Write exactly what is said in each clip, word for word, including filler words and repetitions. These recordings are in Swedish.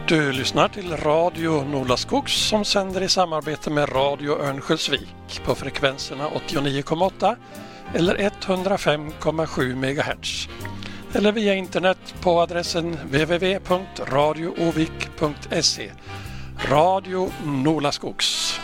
Du lyssnar till Radio Nolaskogs som sänder i samarbete med Radio Örnsköldsvik på frekvenserna åttionio komma åtta eller hundrafem komma sju megahertz. Eller via internet på adressen w w w punkt radio ovik punkt se. Radio Nolaskogs.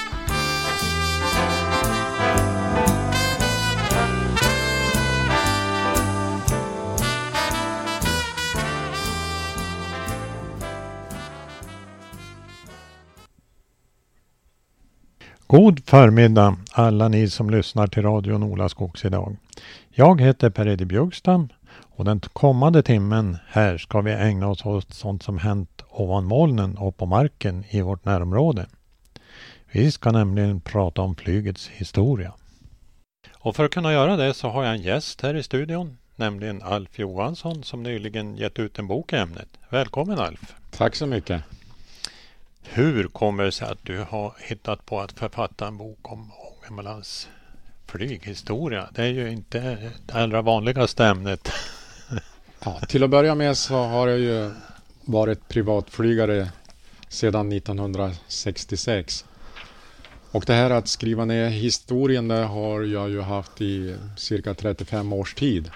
God förmiddag alla ni som lyssnar till Radio Nolaskogs idag. Jag heter Per-Edi Björkstam och den kommande timmen här ska vi ägna oss åt sånt som hänt ovan molnen och på marken i vårt närområde. Vi ska nämligen prata om flygets historia. Och för att kunna göra det så har jag en gäst här i studion, nämligen Alf Johansson som nyligen gett ut en bok i ämnet. Välkommen Alf! Tack så mycket! Hur kommer det sig att du har hittat på att författa en bok om Ångermanlands flyghistoria? Det är ju inte det allra vanligaste ämnet. Ja, till att börja med så har jag ju varit privatflygare sedan nittonhundrasextiosex. Och det här att skriva ner historien det har jag ju haft i cirka trettiofem års tid.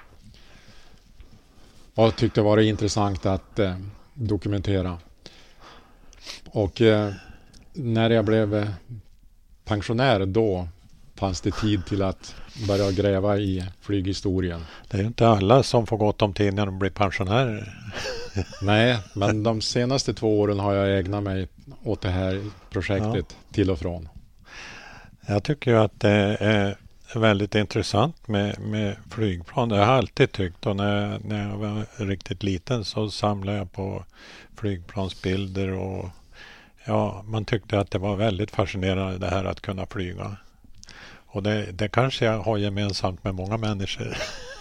Och tyckte det var intressant att eh, dokumentera. Och eh, när jag blev eh, pensionär då fanns det tid till att börja gräva i flyghistorien. Det är ju inte alla som får gott om tid när de blir pensionärer. Nej, men de senaste två åren har jag ägnat mig åt det här projektet ja. till och från. Jag tycker ju att det är väldigt intressant med, med flygplan. Det har jag alltid tyckt och när, när jag var riktigt liten så samlade jag på flygplansbilder och ja, man tyckte att det var väldigt fascinerande det här att kunna flyga. Och det, det kanske jag har gemensamt med många människor.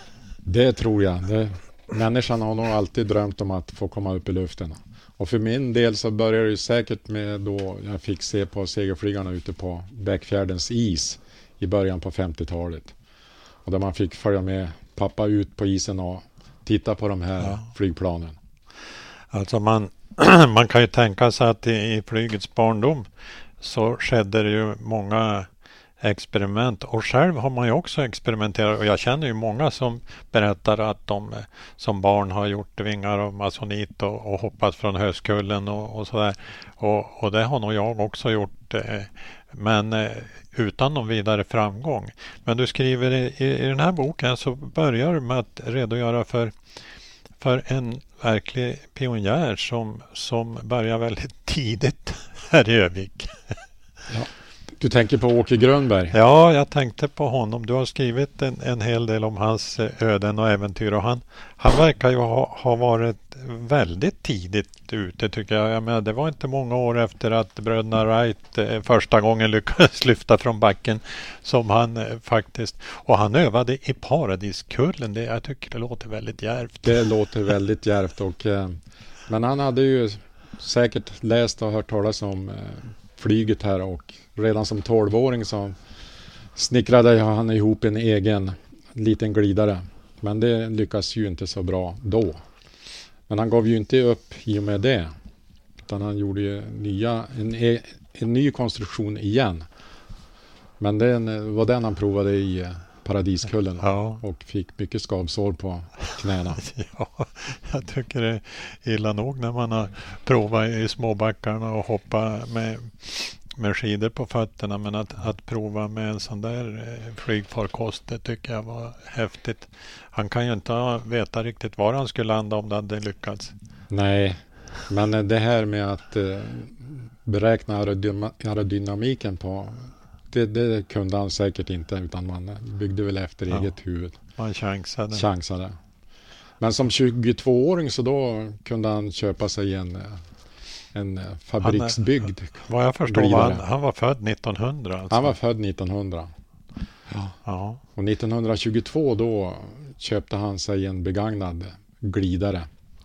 Det tror jag. Det, människan har nog alltid drömt om att få komma upp i luften. Och för min del så började det säkert med då jag fick se på segelflygarna ute på Bäckfjärdens is i början på femtiotalet. Och där man fick följa med pappa ut på isen och titta på de här ja. flygplanen. Alltså man, man kan ju tänka sig att i, i flygets barndom så skedde det ju många experiment. Och själv har man ju också experimenterat. Och jag känner ju många som berättar att de som barn har gjort vingar och masonit och, och hoppat från höstkullen och, och sådär. Och, och det har nog jag också gjort. Eh, men eh, utan någon vidare framgång. Men du skriver i, i, i den här boken så börjar du med att redogöra för för en verklig pionjär som, som börjar väldigt tidigt här i Övik. Ja. Du tänker på Åke Grönberg? Ja, jag tänkte på honom. Du har skrivit en, en hel del om hans öden och äventyr och han, han verkar ju ha, ha varit väldigt tidigt ute tycker jag. Jag menar, det var inte många år efter att bröderna Wright eh, första gången lyckades lyfta från backen som han eh, faktiskt, och han övade i Paradiskullen. Det, jag tycker det låter väldigt djärvt. Det låter väldigt djärvt och eh, men han hade ju säkert läst och hört talas om eh, flyget här och redan som tolvåring så snickrade han ihop en egen liten glidare. Men det lyckas ju inte så bra då. Men han gav ju inte upp i och med det. Utan han gjorde ju nya, en, en ny konstruktion igen. Men det var den han provade i Paradiskullen ja. och fick mycket skavsår på knäna. Ja, jag tycker det är illa nog när man har provat i småbackarna och hoppa med, med skidor på fötterna. Men att, att prova med en sån där flygfarkost, det tycker jag var häftigt. Han kan ju inte veta riktigt var han skulle landa om det hade lyckats. Nej, men det här med att eh, beräkna aerodynamiken på Det, det kunde han säkert inte utan man byggde väl efter ja, eget huvud. Man chansade. chansade. Men som tjugotvååring så då kunde han köpa sig en, en fabriksbyggd han, vad jag förstår var han, han var född nittonhundra. Alltså. Han var född nittonhundra. Ja. Ja. Och nittonhundratjugotvå då köpte han sig en begagnad glidare.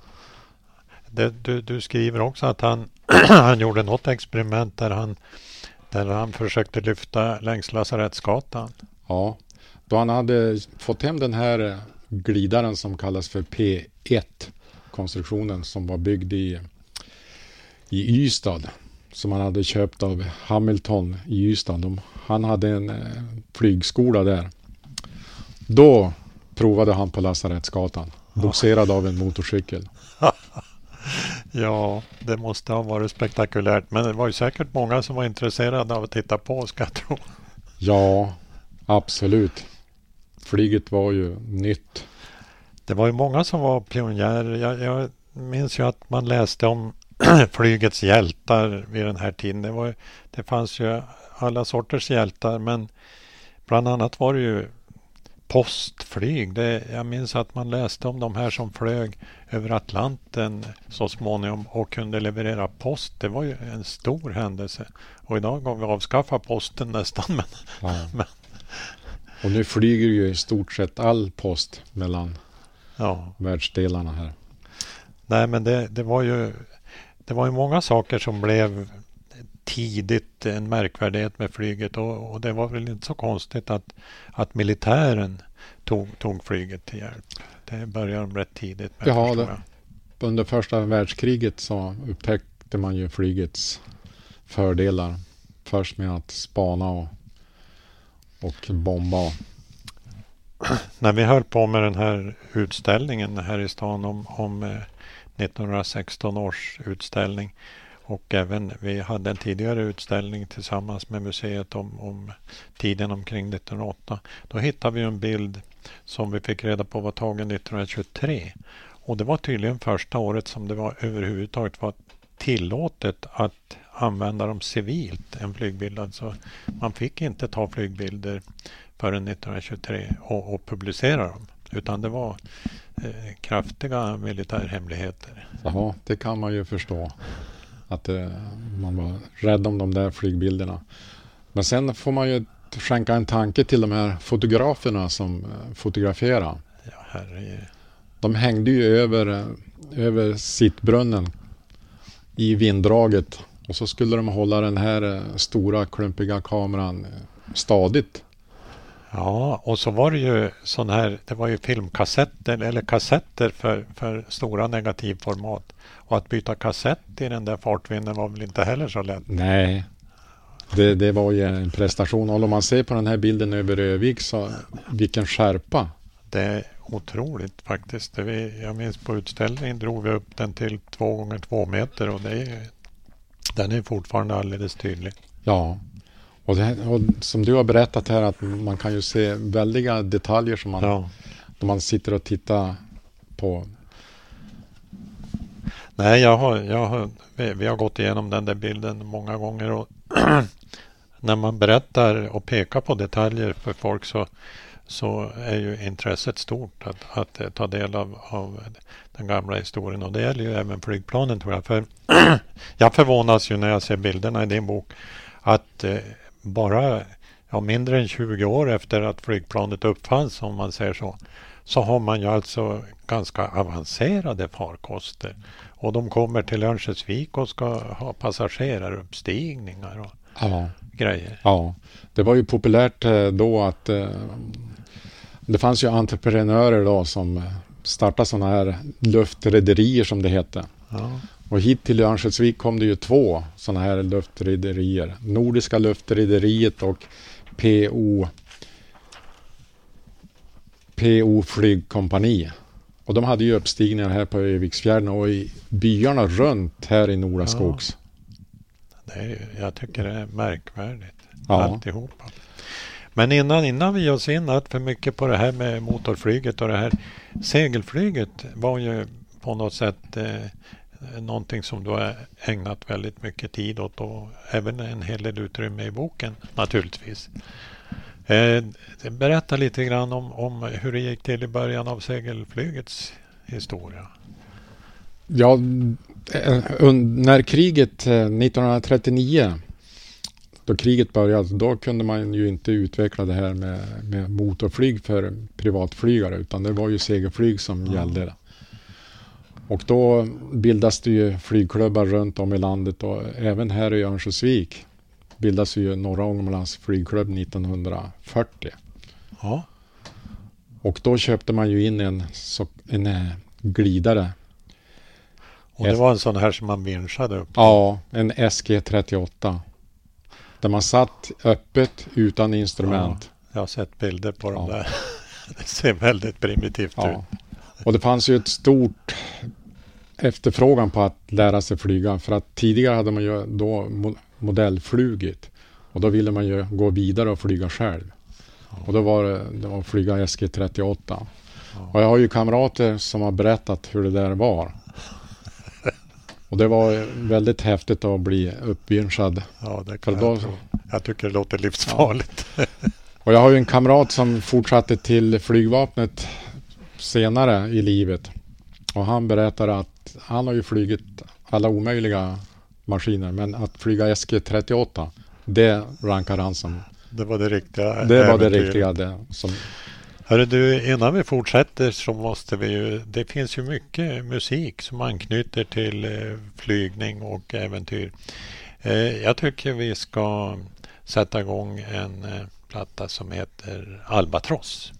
Det, du, du skriver också att han, han gjorde något experiment där han Där han försökte lyfta längs Lasarettsgatan. Ja, då han hade fått hem den här glidaren som kallas för P ett. Konstruktionen som var byggd i i Ystad som han hade köpt av Hamilton i Ystad. De, han hade en eh, flygskola där. Då provade han på Lasarettsgatan, boxerad av en motorcykel. Ja, det måste ha varit spektakulärt. Men det var ju säkert många som var intresserade av att titta på, ska jag tro. Ja, absolut. Flyget var ju nytt. Det var ju många som var pionjärer. Jag, jag minns ju att man läste om flygets hjältar vid den här tiden. Det, var ju, det fanns ju alla sorters hjältar, men bland annat var det ju postflyg. Det, jag minns att man läste om de här som flög över Atlanten så småningom och kunde leverera post. Det var ju en stor händelse. Och idag har vi avskaffat posten nästan. Men, Ja. men, Och nu flyger ju i stort sett all post mellan ja. världsdelarna här. Nej, men det, det var ju det var ju många saker som blev tidigt en märkvärdighet med flyget, och, och det var väl inte så konstigt att, att militären tog, tog flyget till hjälp. Det började de rätt tidigt med. Ja, det, under första världskriget så upptäckte man ju flygets fördelar. Först med att spana och, och bomba. När vi höll på med den här utställningen här i stan om, om eh, nittonhundrasexton års utställning, och även vi hade en tidigare utställning tillsammans med museet om, om tiden omkring nittonhundraåtta. Då hittade vi en bild som vi fick reda på var tagen nittonhundratjugotre. Och det var tydligen första året som det var överhuvudtaget var tillåtet att använda dem civilt, en flygbild. Alltså man fick inte ta flygbilder förrän nittonhundratjugotre och, och publicera dem. Utan det var eh, kraftiga militärhemligheter. Jaha, det kan man ju förstå. Att eh, man var rädd om de där flygbilderna. Men sen får man ju skänka en tanke till de här fotograferna som eh, fotograferar. Ja, herre. De hängde ju över, eh, över sittbrunnen i vinddraget. Och så skulle de hålla den här eh, stora klumpiga kameran eh, stadigt. Ja, och så var det ju sån här, det var ju filmkassetter eller kassetter för, för stora negativformat. Och att byta kassett i den där fartvinden var väl inte heller så lätt. Nej, det, det var ju en prestation. Och om man ser på den här bilden över Övik så vilken skärpa. Det är otroligt faktiskt. Det vi, jag minns på utställningen drog vi upp den till två gånger två meter och det är, den är fortfarande alldeles tydlig. Ja, och, det, och som du har berättat här att man kan ju se väldiga detaljer som man, Ja. då man sitter och tittar på. Nej, jag har, jag har, vi, vi har gått igenom den där bilden många gånger och när man berättar och pekar på detaljer för folk så, så är ju intresset stort att, att ta del av, av den gamla historien, och det gäller ju även flygplanen tror jag. För jag förvånas ju när jag ser bilderna i din bok att eh, bara ja, mindre än tjugo år efter att flygplanet uppfanns, om man säger så, så har man ju alltså ganska avancerade farkoster. Och de kommer till Örnsköldsvik och ska ha passageraruppstigningar och Ja. grejer. Ja, det var ju populärt då att eh, det fanns ju entreprenörer då som startade sådana här luftrederier som det hette. Ja. Och hit till Örnsköldsvik kom det ju två sådana här luftrederier. Nordiska luftrederiet och P O P O flygkompani. Och de hade ju uppstigningar här på Öviksfjärden och i byarna runt här i Noraskogs. Det är, ju- jag tycker det är märkvärdigt. Ja. Alltihopa. Men innan, innan vi ger oss in allt för mycket på det här med motorflyget och det här segelflyget var ju på något sätt eh, någonting som du har ägnat väldigt mycket tid åt och även en hel del utrymme i boken naturligtvis. Eh, berätta lite grann om, om hur det gick till i början av segelflygets historia. Ja, eh, un- när kriget eh, nittonhundratrettionio, då kriget började, då kunde man ju inte utveckla det här med, med motorflyg för privatflygare, utan det var ju segelflyg som Ja. gällde. Och då bildas det ju flygklubbar runt om i landet, och även här i Örnsköldsvik bildas ju Norra Ångermanlands flygklubb nittonhundrafyrtio. Ja. Och då köpte man ju in en, så, en eh, glidare. Och det var en sån här som man vinschade upp? Ja, en S G trettioåtta. Där man satt öppet utan instrument. Ja, jag har sett bilder på dem ja. där. Det ser väldigt primitivt ja. ut. Och det fanns ju ett stort efterfrågan på att lära sig flyga. För att tidigare hade man ju då modellflugit. Och då ville man ju gå vidare och flyga själv. Ja. Och då var det, det var att flyga S G trettioåtta. Ja. Och jag har ju kamrater som har berättat hur det där var. Och det var väldigt häftigt att bli uppvinschad. Ja, det kan jag, då, jag tycker det låter livsfarligt. Ja. Och jag har ju en kamrat som fortsatte till flygvapnet senare i livet. Och han berättar att han har ju flygit alla omöjliga maskiner. Men att flyga S G trettioåtta, det rankar han som... Det var det riktiga. Det var det riktiga. Det, som... Hörru du, innan vi fortsätter så måste vi ju... Det finns ju mycket musik som anknyter till eh, flygning och äventyr. Eh, jag tycker vi ska sätta igång en eh, platta som heter Albatross.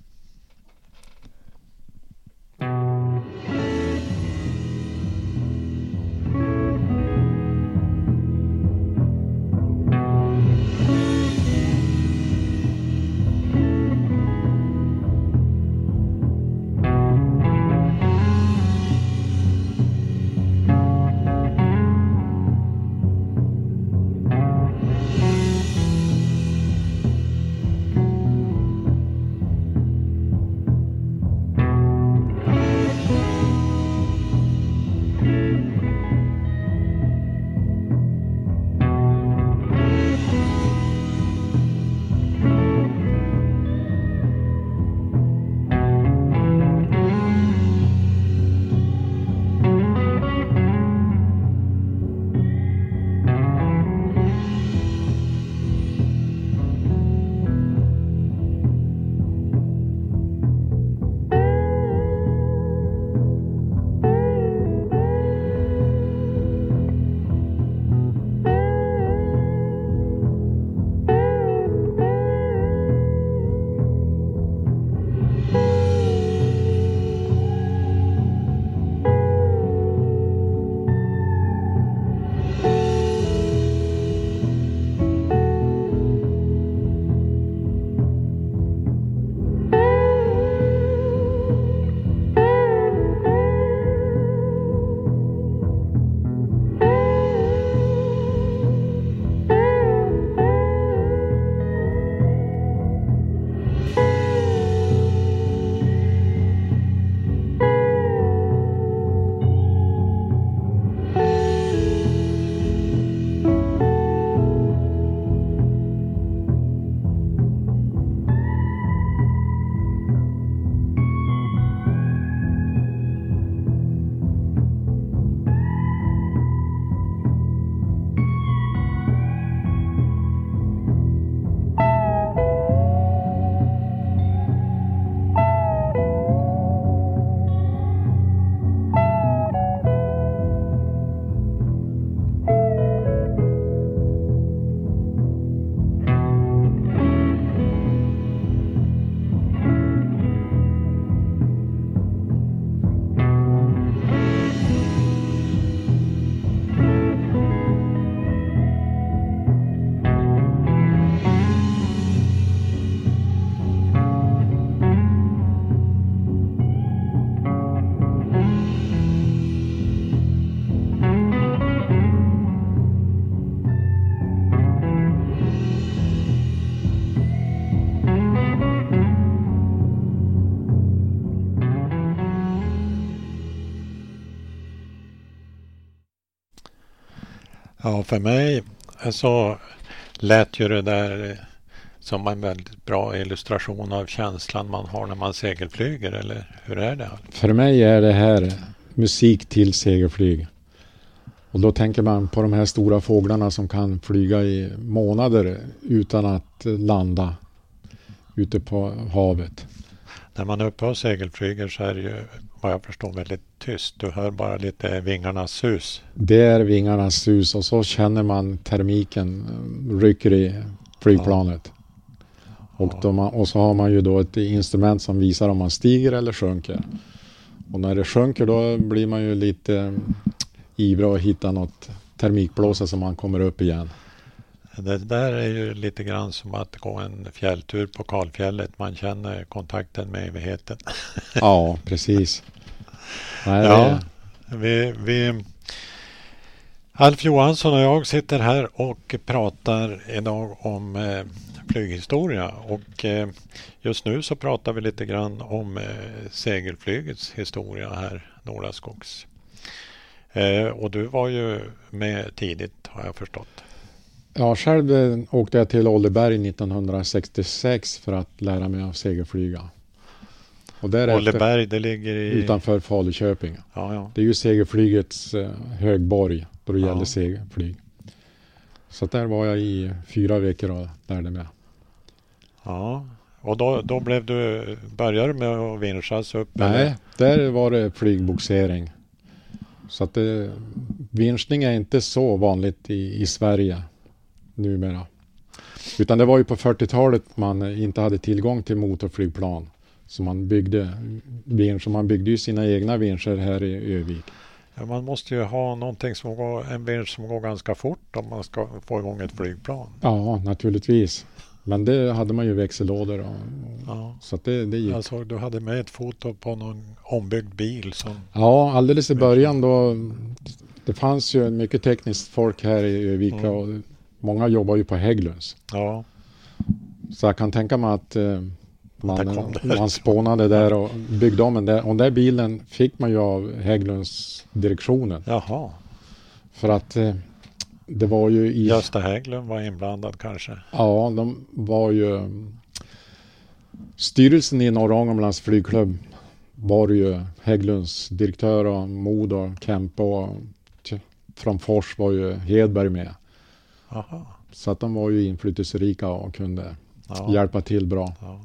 Ja, för mig så lät ju det där som en väldigt bra illustration av känslan man har när man segelflyger, eller hur är det? För mig är det här musik till segelflyg. Och då tänker man på de här stora fåglarna som kan flyga i månader utan att landa ute på havet. När man är uppe och segelflyger så är det ju, vad jag förstår, väldigt tyst. Du hör bara lite vingarnas sus. Det är vingarnas sus och så känner man termiken rycker i flygplanet. Ja. Och, då man, och så har man ju då ett instrument som visar om man stiger eller sjunker. Och när det sjunker då blir man ju lite ivra och hitta något termikblåsa som man kommer upp igen. Det där är ju lite grann som att gå en fjälltur på kalfjället. Man känner kontakten med evigheten. Ja, precis. Nej, ja, vi, vi, Alf Johansson och jag sitter här och pratar idag om eh, flyghistoria. Och eh, just nu så pratar vi lite grann om eh, segelflygets historia här, Nolaskogs. Eh, och du var ju med tidigt, har jag förstått. Ja, själv eh, åkte jag till Olleberg nittonhundrasextiosex för att lära mig att segelflyga. Och Olleberg, det ligger i... utanför Falköping. Ja, ja. Det är ju segelflygets eh, högborg då det ja. gäller segelflyg. Så där var jag i fyra veckor och lärde mig. Ja, och då, då blev du, började med att vinschas upp? Nej, eller? där var det flygboxering. Så att det, vinschning är inte så vanligt i, i Sverige numera. Utan det var ju på fyrtiotalet man inte hade tillgång till motorflygplan. Så man byggde, så man byggde ju sina egna vinscher här i Övik. Ja, man måste ju ha någonting som går, en vinsch som går ganska fort om man ska få igång ett flygplan. Ja, naturligtvis. Men det hade man ju växellådor. Och, ja. Så att det, det gick. Jag såg du hade med ett foto på någon ombyggd bil. Som... Ja, alldeles i början då. Det fanns ju mycket tekniskt folk här i Övika mm. och många jobbar ju på Hägglunds. Ja. Så jag kan tänka mig att eh, man, man spånade där och byggde om den där. Och den där bilen fick man ju av Hägglunds direktionen. Jaha. För att eh, det var ju i... Gösta Hägglund var inblandad kanske. Ja, de var ju... Styrelsen i Norra Ångermanlands flygklubb var ju Hägglunds direktör och Mod och Kempe och från Fors var ju Hedberg med. Aha. Så att de var ju inflytelserika och kunde ja. hjälpa till bra. Ja,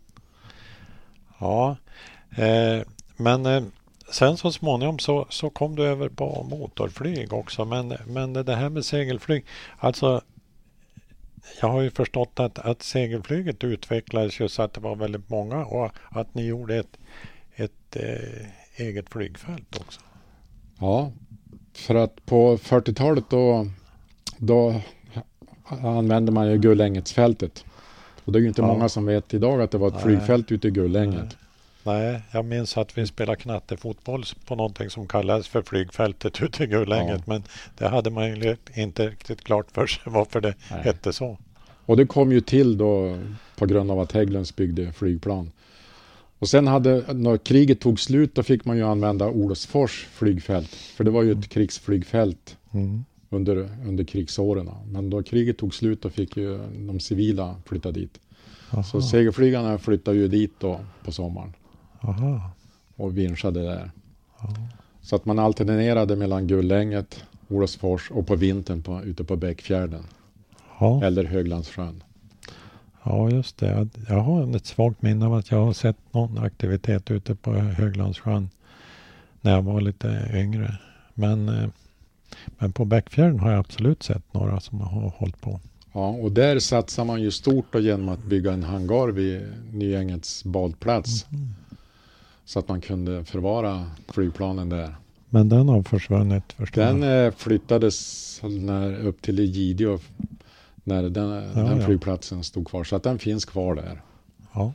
ja. Eh, men eh, sen så småningom så, så kom du över på motorflyg också. Men, men det här med segelflyg, alltså jag har ju förstått att, att segelflyget utvecklades ju så att det var väldigt många och att ni gjorde ett, ett eh, eget flygfält också. Ja, för att på fyrtiotalet då, då använde man ju Gullängetfältet. Och det är ju inte ja. många som vet idag att det var ett Nej. flygfält ute i Gullänget. Nej. Nej, jag minns att vi spelade knattefotboll på någonting som kallades för flygfältet ute i Gullänget. Ja. Men det hade man ju inte riktigt klart för sig varför det Nej. hette så. Och det kom ju till då på grund av att Hägglunds byggde flygplan. Och sen hade, när kriget tog slut, då fick man ju använda Olofsfors flygfält. För det var ju ett mm. krigsflygfält mm. under, under krigsåren. Men då kriget tog slut, då fick ju de civila flytta dit. Aha. Så segelflygarna flyttade ju dit då på sommaren. Aha. Och vinschade där. Aha. Så att man alternerade mellan Gullänget, Olofsfors och på vintern på, ute på Bäckfjärden. Aha. Eller Höglandssjön. Ja, just det. Jag har ett svagt minne av att jag har sett någon aktivitet ute på Höglandssjön när jag var lite yngre. Men, men på Bäckfjärden har jag absolut sett några som har hållit på. Ja, och där satsar man ju stort då genom att bygga en hangar vid Nyängets badplats. Mm. Så att man kunde förvara flygplanen där. Men den har försvunnit förstås. Den eh, flyttades när, upp till Gideå när den, ja, den flygplatsen ja. stod kvar. Så att den finns kvar där. Ja.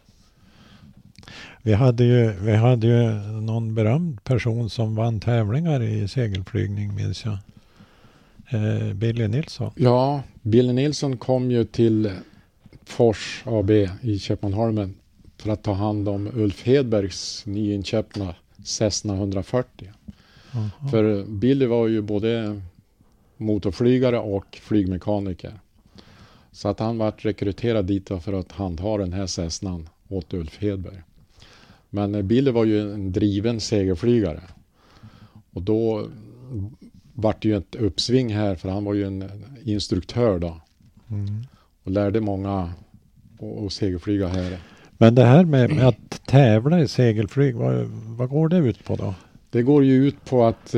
Vi hade ju, vi hade ju någon berömd person som vann tävlingar i segelflygning, minns jag. Eh, Billy Nilsson. Ja, Billy Nilsson kom ju till Fors A B i Köpmanholmen för att ta hand om Ulf Hedbergs nyinköpta Cessna hundrafyrtio. Aha. För Billy var ju både motorflygare och flygmekaniker. Så att han var rekryterad dit för att handha den här Cessnan åt Ulf Hedberg. Men Billy var ju en driven segelflygare. Och då var det ju ett uppsving här, för han var ju en instruktör då. Mm. Och lärde många att segelflyga här. Men det här med, med att tävla i segelflyg, vad, vad går det ut på då? Det går ju ut på att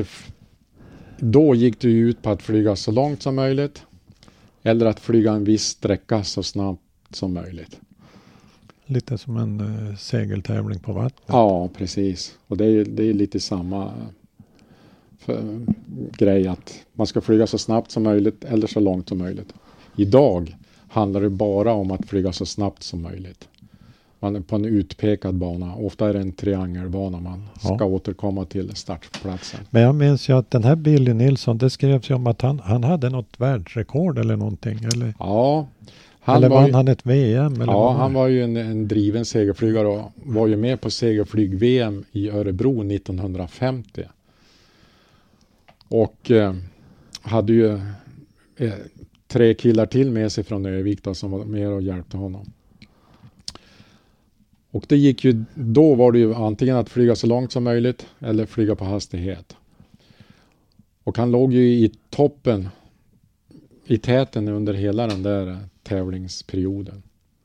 då gick det ju ut på att flyga så långt som möjligt. Eller att flyga en viss sträcka så snabbt som möjligt. Lite som en uh, segeltävling på vattnet. Ja, precis. Och det är, det är lite samma. för, grej att man ska flyga så snabbt som möjligt eller så långt som möjligt. Idag handlar det bara om att flyga så snabbt som möjligt. Man är på en utpekad bana. Ofta är det en triangelbana man ska ja. återkomma till startplatsen. Men jag minns ju att den här Billy Nilsson, det skrevs ju om att han, han hade något världsrekord eller någonting. Eller, ja. Han eller var vann ju, han ett V M? Eller ja, var han var ju en, en driven segerflygare och var ju med på segerflyg-V M i Örebro nittonhundrafemtio. Och eh, hade ju eh, tre killar till med sig från Övik då, som var med och hjälpte honom. Och det gick ju, då var det ju antingen att flyga så långt som möjligt eller flyga på hastighet. Och han låg ju i toppen, i täten under hela den där tävlingsperioden.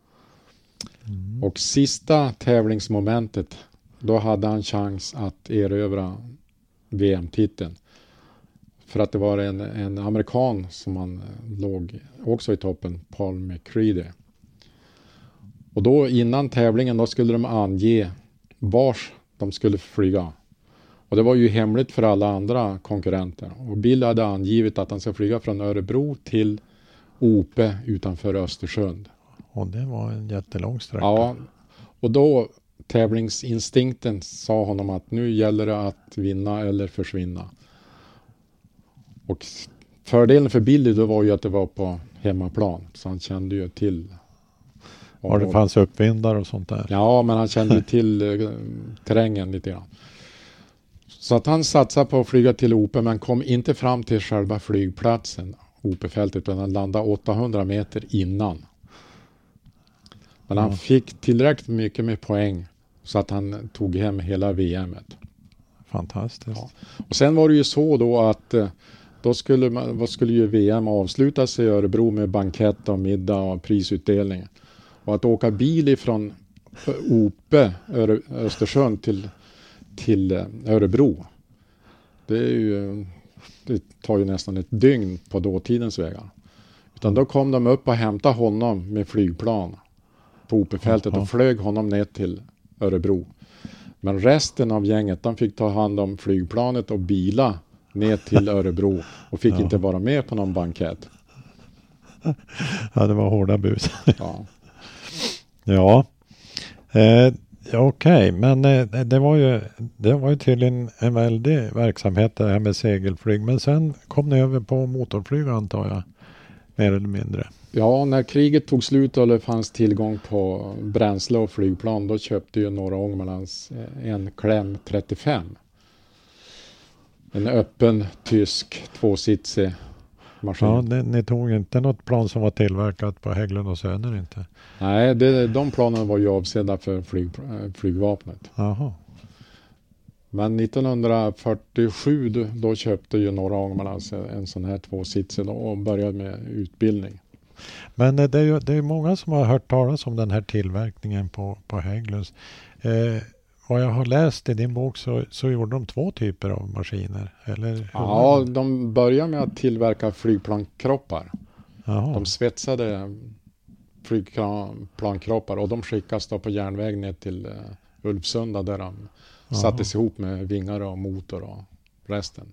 Mm. Och sista tävlingsmomentet, då hade han chans att erövra V M-titeln. För att det var en, en amerikan som han låg också i toppen, Paul McCready. Och då innan tävlingen då skulle de ange vars de skulle flyga. Och det var ju hemligt för alla andra konkurrenter. Och Bill hade angivit att han ska flyga från Örebro till Ope utanför Östersund. Och det var en jättelång sträcka. Ja, och då tävlingsinstinkten sa honom att nu gäller det att vinna eller försvinna. Och fördelen för Billy då var ju att det var på hemmaplan. Så han kände ju till... Och det fanns uppvindar och sånt där. Ja, men han kände ju till uh, terrängen lite grann. Så att han satsade på att flyga till Ope, men kom inte fram till själva flygplatsen, Opefältet, utan han landade åttahundra meter innan. Men han fick tillräckligt mycket med poäng så att han tog hem hela V M-et. Fantastiskt. Ja. Och sen var det ju så då att då skulle, man, vad skulle ju V M avslutas i Örebro med bankett och middag och prisutdelning. Och att åka bil ifrån Ope, Ö- Östersund till, till Örebro, det, är ju, det tar ju nästan ett dygn på dåtidens vägar. Utan då kom de upp och hämtade honom med flygplan på Opefältet och flög honom ner till Örebro. Men resten av gänget, de fick ta hand om flygplanet och bila ner till Örebro och fick ja. inte vara med på någon bankett. Ja, det var hårda bus. Ja. Ja, eh, okej, okay. Men eh, det var ju det var ju tydligen en väldig verksamhet det här med segelflyg. Men sen kom ni över på motorflyg antar jag, mer eller mindre. Ja, när kriget tog slut och det fanns tillgång på bränsle och flygplan, då köpte ju Norra Ångermanlands en Kläm trettiofem. En öppen tysk tvåsitsig maskin. Ja, det, ni tog inte något plan som var tillverkat på Hägglund och Söner inte? Nej, det, de planen var ju avsedda för flyg, flygvapnet. Jaha. Men nittonhundrafyrtiosju då, då köpte ju Norra Ångermanlands en sån här tvåsitsig och började med utbildning. Men det är ju det är många som har hört talas om den här tillverkningen på, på Hägglunds. Eh, vad jag har läst i din bok så, så gjorde de två typer av maskiner. Eller ja, de började med att tillverka flygplankroppar. Jaha. De svetsade flygplankroppar och de skickas då på järnväg ner till uh, Ulvsunda där de Jaha. sattes ihop med vingar och motor och resten.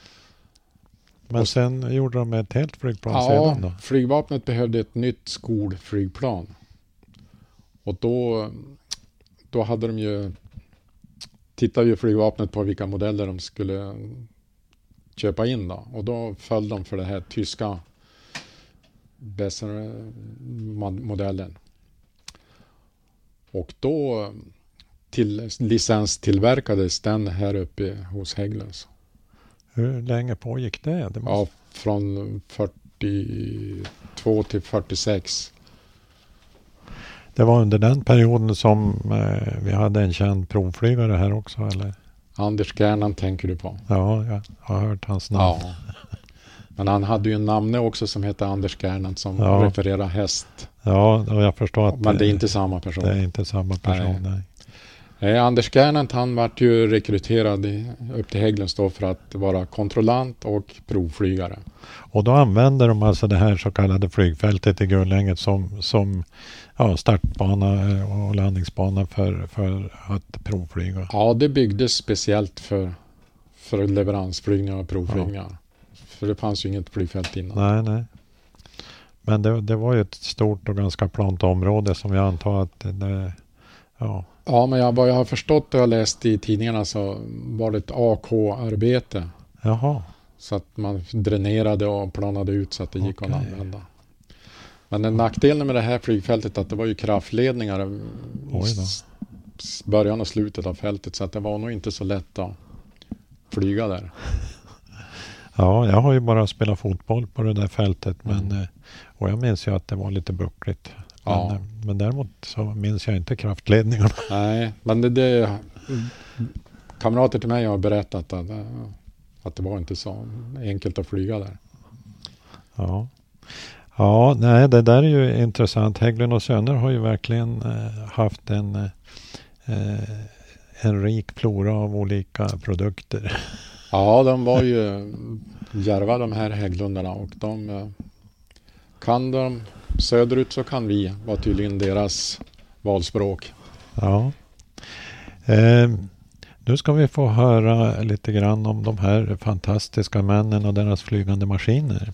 Men och, sen gjorde de ett helt flygplan ja, sedan då? Flygvapnet behövde ett nytt skolflygplan. Och då, då hade de ju tittade ju flygvapnet på vilka modeller de skulle köpa in då. Och då föll de för det här tyska Besser-modellen. Och då till, licenstillverkades den här uppe hos Hägglunds. Hur länge pågick det? det måste... Ja, från fyrtiotvå till fyrtiosex. Det var under den perioden som eh, vi hade en känd provflygare här också, eller? Anders Gernandt tänker du på? Ja, jag har hört hans namn. Ja. Men han hade ju en namne också som heter Anders Gernandt som ja. refererar häst. Ja, och jag förstår att... Men det är inte samma person. Det är inte samma person, nej. nej. Eh, Anders Gernandt, han vart ju rekryterad i, upp till Hägglunds då för att vara kontrollant och provflygare. Och då använder de alltså det här så kallade flygfältet i Gullänget som, som ja, startbana och landningsbana för, för att provflyga. Ja, det byggdes speciellt för, för leveransflygningar och provflygningar. Ja. För det fanns ju inget flygfält innan. Nej, nej. Men det, det var ju ett stort och ganska plant område som jag antar att det, ja. Ja, men jag, vad jag har förstått och jag läst i tidningarna så var det ett A K-arbete. Jaha. Så att man dränerade och planade ut så att det gick Okej. att använda. Men den nackdelen med det här flygfältet att det var ju kraftledningar i s- början och slutet av fältet så att det var nog inte så lätt att flyga där. Ja, jag har ju bara spelat fotboll på det där fältet men, Mm. och jag minns ju att det var lite buckligt. Men, Ja. men däremot så minns jag inte kraftledningarna. Nej, men det, det kamrater till mig har berättat att, att det var inte så enkelt att flyga där. Ja. Ja, nej, det där är ju intressant. Hägglund och Söner har ju verkligen eh, haft en, eh, en rik flora av olika produkter. Ja, de var ju djärva de här Hägglundarna och de eh, kan de söderut så kan vi var tydligen deras valspråk. Ja. Eh, nu ska vi få höra lite grann om de här fantastiska männen och deras flygande maskiner.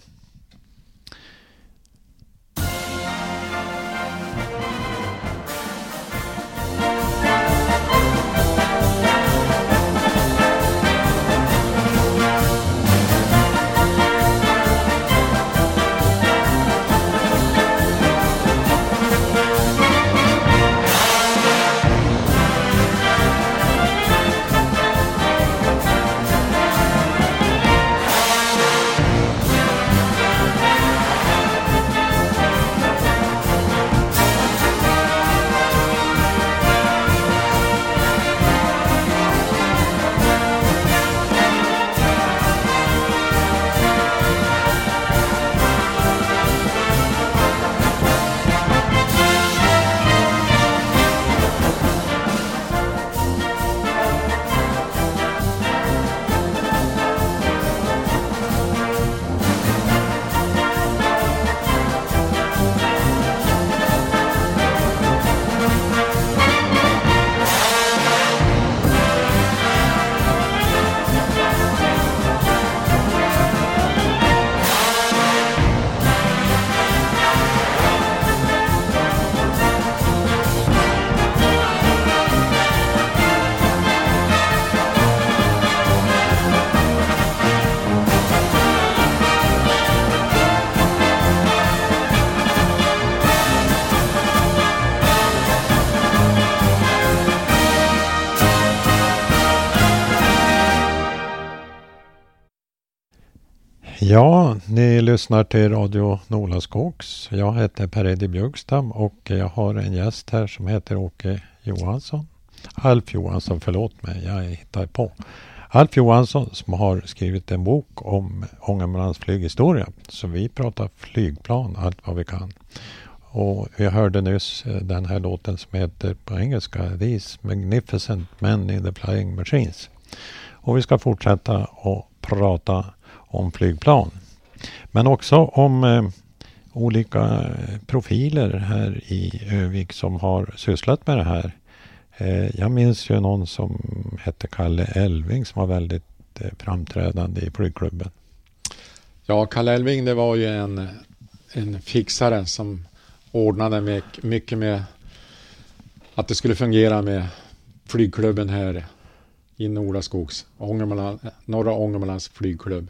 Ja, ni lyssnar till Radio Nolaskogs. Jag heter Per-Eddie Björkstam och jag har en gäst här som heter Åke Johansson. Alf Johansson, förlåt mig, jag hittar på. Alf Johansson som har skrivit en bok om Ångermanlands flyghistoria. Så vi pratar flygplan allt vad vi kan. Och vi hörde nyss den här låten som heter på engelska These Magnificent Men in the Flying Machines. Och vi ska fortsätta att prata om flygplan. Men också om eh, olika profiler här i Övik som har sysslat med det här. Eh, jag minns ju någon som hette Kalle Elving som var väldigt eh, framträdande i flygklubben. Ja, Kalle Elving det var ju en, en fixare som ordnade med, mycket med att det skulle fungera med flygklubben här i Nolaskogs, Ångermanland, norra Ångermanlands flygklubb.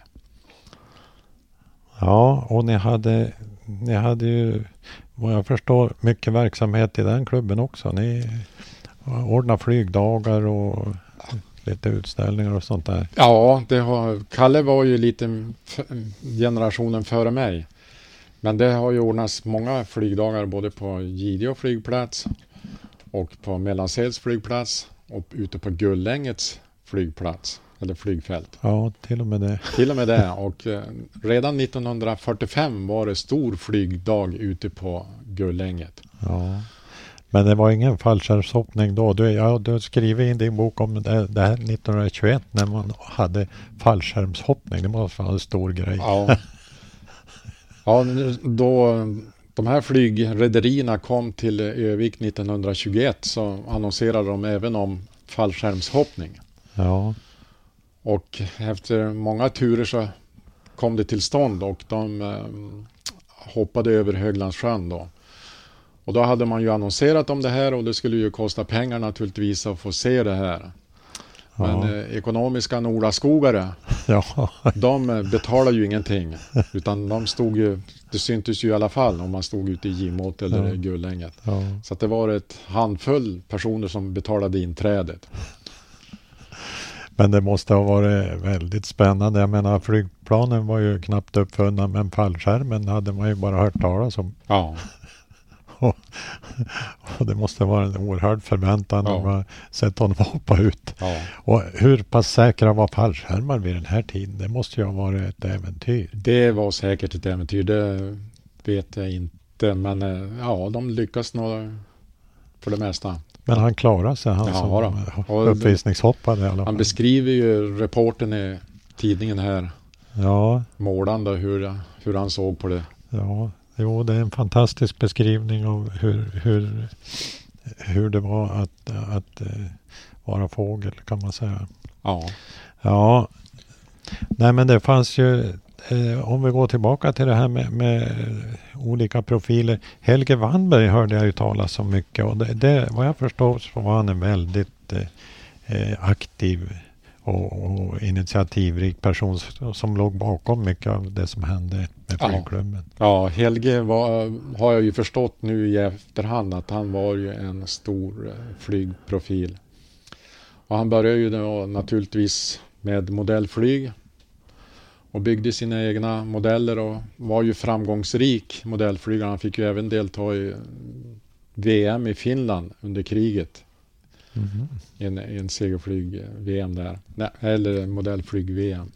Ja, och ni hade, ni hade ju, vad jag förstår, mycket verksamhet i den klubben också. Ni ordnade flygdagar och lite utställningar och sånt där. Ja, det har, Kalle var ju lite f- generationen före mig. Men det har ju ordnats många flygdagar både på Gideå flygplats och på Mellansels flygplats och ute på Gullängets flygplats eller flygfält. Ja, till och med det. Till och med det. Och eh, redan nittonhundrafyrtiofem var det stor flygdag ute på Gullänget. Ja. Men det var ingen fallskärmshoppning då. Du, ja, du skriver i din bok om det, det här nittonhundratjugoett när man hade fallskärmshoppning. Det måste vara en stor grej. Ja. Ja, då de här flygrederierna kom till Övik nittonhundratjugoett så annonserade de även om fallskärmshoppning. Ja. Och efter många turer så kom det till stånd och de eh, hoppade över Höglandssjön då. Och då hade man ju annonserat om det här och det skulle ju kosta pengar naturligtvis att få se det här. Men Ja. eh, ekonomiska Nolaskogare, Ja. de eh, betalar ju ingenting. Utan de stod ju, det syntes ju i alla fall om man stod ute i Gimåt eller Ja. Gullänget. Ja. Så att det var ett handfull personer som betalade inträdet. Men det måste ha varit väldigt spännande. Jag menar, flygplanen var ju knappt uppfunna, men fallskärmen hade man ju bara hört talas om. Ja, Och, och det måste vara en oerhörd förväntan Ja. om man sett honom hoppa ut. ja. Och hur pass säkra var fallskärmar vid den här tiden? Det måste ju ha varit ett äventyr. Det var säkert ett äventyr, det vet jag inte. Men eh, ja, de lyckas nog för det mesta. Men han klarade sig, han Ja, som då. Och uppvisningshoppade i alla fall. Han beskriver ju reporten i tidningen här, Ja, målande, hur, hur han såg på det. ja. Jo, det är en fantastisk beskrivning av hur, hur, hur det var att, att uh, vara fågel, kan man säga. Ja, Ja, nej men det fanns ju, eh, om vi går tillbaka till det här med, med olika profiler. Helge Wannberg hörde jag ju talas om mycket och det, det, vad jag förstår så var han en väldigt eh, aktiv och, och initiativrik person som låg bakom mycket av det som hände med Ja. flygklubben. ja Helge var, har jag ju förstått nu i efterhand att han var ju en stor eh, flygprofil. Och han började ju då naturligtvis med modellflyg och byggde sina egna modeller och var ju framgångsrik modellflygare. Han fick ju även delta i V M i Finland under kriget. Mhm. I en, i en segelflyg-V M där. Nej, eller modellflyg-V M.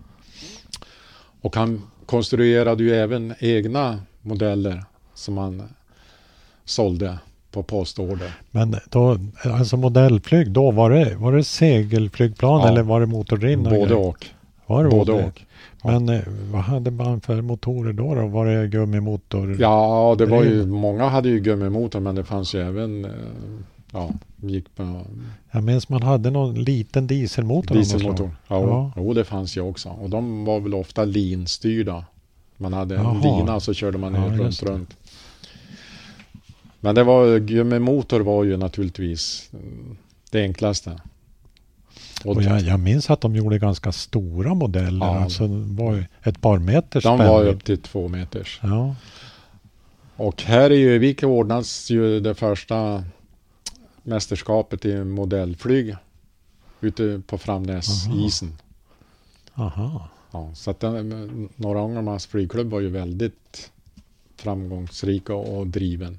Och han konstruerade ju även egna modeller som han sålde på postorder. Men då, alltså modellflyg, då var det, var det segelflygplan Ja. eller var det motordrivna Både grejer? och. Var det Både både? och. Men eh, vad hade man för motorer då? då? Var det gummimotor? Ja, det var ju, Driv. många hade ju gummimotor men det fanns ju även, eh, ja, gick på Jag minns man hade någon liten dieselmotor. av något dieselmotor. slag. Ja, Ja. Jo, det fanns ju också. Och de var väl ofta linstyrda. Man hade en Jaha. lina så körde man Ja, runt, just det. runt. Men det var, gummimotor var ju naturligtvis mm, det enklaste. Och Och jag, jag minns att de gjorde ganska stora modeller. Ja. Alltså det var ju ett par meters de var spännvidd. upp till två meters. Ja. Och här i Övik ordnas ju det första mästerskapet i modellflyg ute på Framnäsisen. Aha. Ja, så att den, Norra Ångermanlands flygklubb var ju väldigt framgångsrika och driven.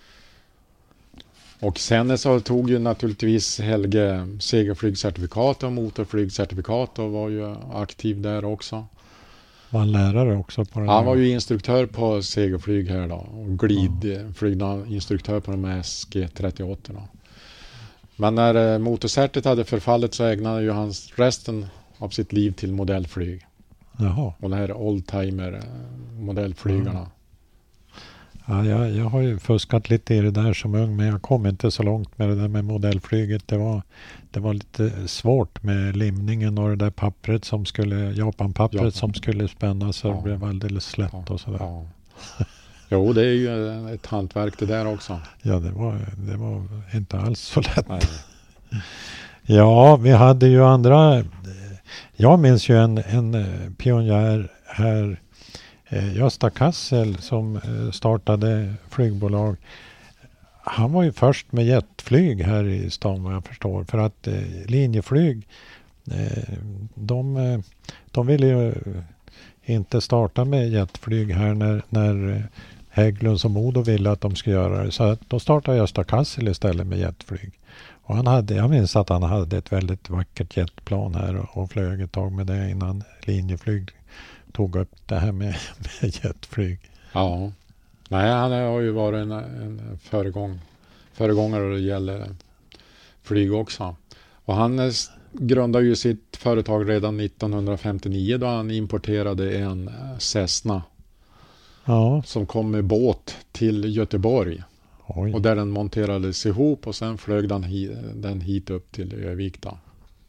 Och sen så tog ju naturligtvis Helge segelflygcertifikat och motorflygcertifikat och var ju aktiv där också. Var han lärare också på det Han där? var ju instruktör på segelflyg här då och glidflygna instruktör på de här S G trettioåtta då. Men när eh, motorcertet hade förfallit så ägnade ju han resten av sitt liv till modellflyg. Jaha. Och det här oldtimer eh, modellflygarna. Ja, jag, jag har ju fuskat lite i det där som ung, men jag kom inte så långt med det där med modellflyget. Det var, det var lite svårt med limningen och det där pappret som skulle, Japanpappret Japan. som skulle spännas så Ja. det blev alldeles slätt Ja, och sådär. ja. Jo, det är ju ett hantverk det där också. Ja, det var, det var inte alls så lätt. Nej. Ja, vi hade ju andra. Jag minns ju en, en pionjär här, eh, Gösta Kassel, som eh, startade flygbolag. Han var ju först med jetflyg här i stan vad jag förstår. För att eh, Linjeflyg, eh, de, eh, de ville ju inte starta med jetflyg här när, när eh, Hägglunds och Modo ville att de skulle göra det. Så att då startade Gösta Kassel istället med jetflyg. Och han hade, jag minns att han hade ett väldigt vackert jetplan här och, och flög ett tag med det innan Linjeflyg tog upp det här med, med jetflyg. Ja. Nej, han har ju varit en, en föregång, föregångare då det gäller flyg också. Och han eh, grundade ju sitt företag redan nittonhundrafemtionio då han importerade en eh, Cessna Ja, som kom med båt till Göteborg. oj. Och där den monterades ihop och sen flög den, hi, den hit upp till Övik då.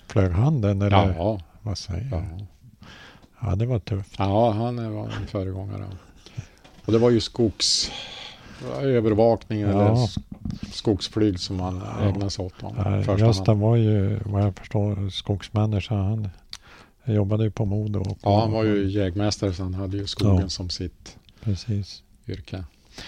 Flög han den eller Ja. vad säger Ja. jag? Ja, det var tufft. Ja, han var en föregångare. Och det var ju skogs övervakning Ja. eller skogsflyg som han Ja. ägnade sig åt. Ja, Gösta var ju, vad jag förstår, skogsmänniska. Han jobbade ju på Modo. Och Ja, han var ju jägmästare så han hade ju skogen Ja. som sitt Precis. yrke.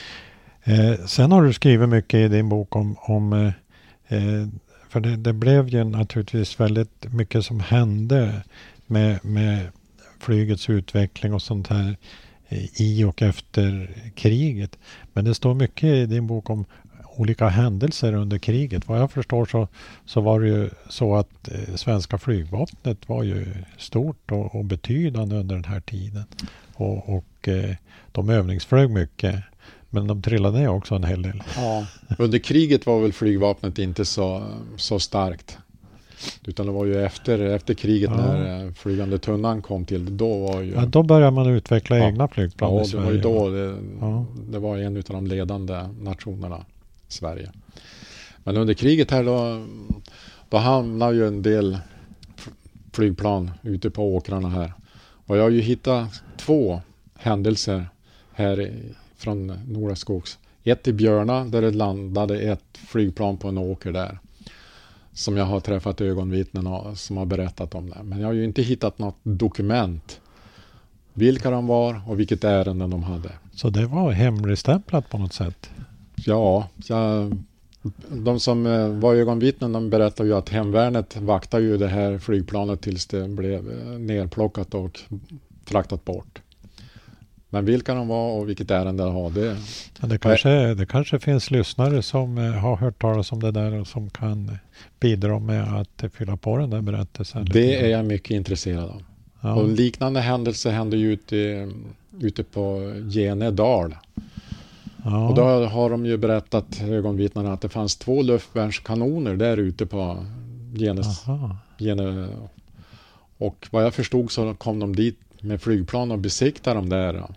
Eh, sen har du skrivit mycket i din bok om, om eh, eh, för det, det blev ju naturligtvis väldigt mycket som hände med, med flygets utveckling och sånt här eh, i och efter kriget. Men det står mycket i din bok om olika händelser under kriget. Vad jag förstår så, så var det ju så att eh, svenska flygvapnet var ju stort och, och betydande under den här tiden. Och, och eh, de övningsflög mycket. Men de trillade ner också en hel del. Ja, under kriget var väl flygvapnet inte så, så starkt. Utan det var ju efter, efter kriget Ja. när eh, flygande tunnan kom till. Då var ju... Ja, då började man utveckla Ja. egna flygplan Ja, i det Sverige. var ju då det, Ja. det var en av de ledande nationerna, Sverige. Men under kriget här då, då hamnade ju en del f- flygplan ute på åkrarna här. Och jag har ju hittat två händelser här i, från Nolaskogs. Ett i Björna där det landade ett flygplan på en åker där. Som jag har träffat ögonvittnen och som har berättat om det. Men jag har ju inte hittat något dokument. Vilka de var och vilket ärende de hade. Så det var hemligstämplat på något sätt. Ja, jag, de som eh, var ögonvittnen de berättade ju att hemvärnet vaktade ju det här flygplanet tills det blev eh, nerplockat och fraktat bort. Men vilka de var och vilket ärende de hade. Men det, kanske, det kanske finns lyssnare som eh, har hört talas om det där och som kan eh, bidra med att eh, fylla på den där berättelsen. lite Det grann. är jag mycket intresserad av. Ja. Och liknande händelser hände ju ute, ute på Genedal. Ja. Och då har de ju berättat ögonvittnarna att det fanns två luftvärnskanoner där ute på Genes, Aha. Gene. Och vad jag förstod så kom de dit med flygplan och besiktade de där ja,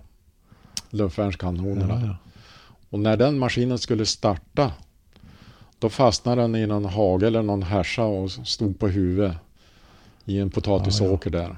luftvärnskanonerna. Ja, ja. Och när den maskinen skulle starta då fastnade den i någon hage eller någon härsa och stod på huvudet i en potatisåker där.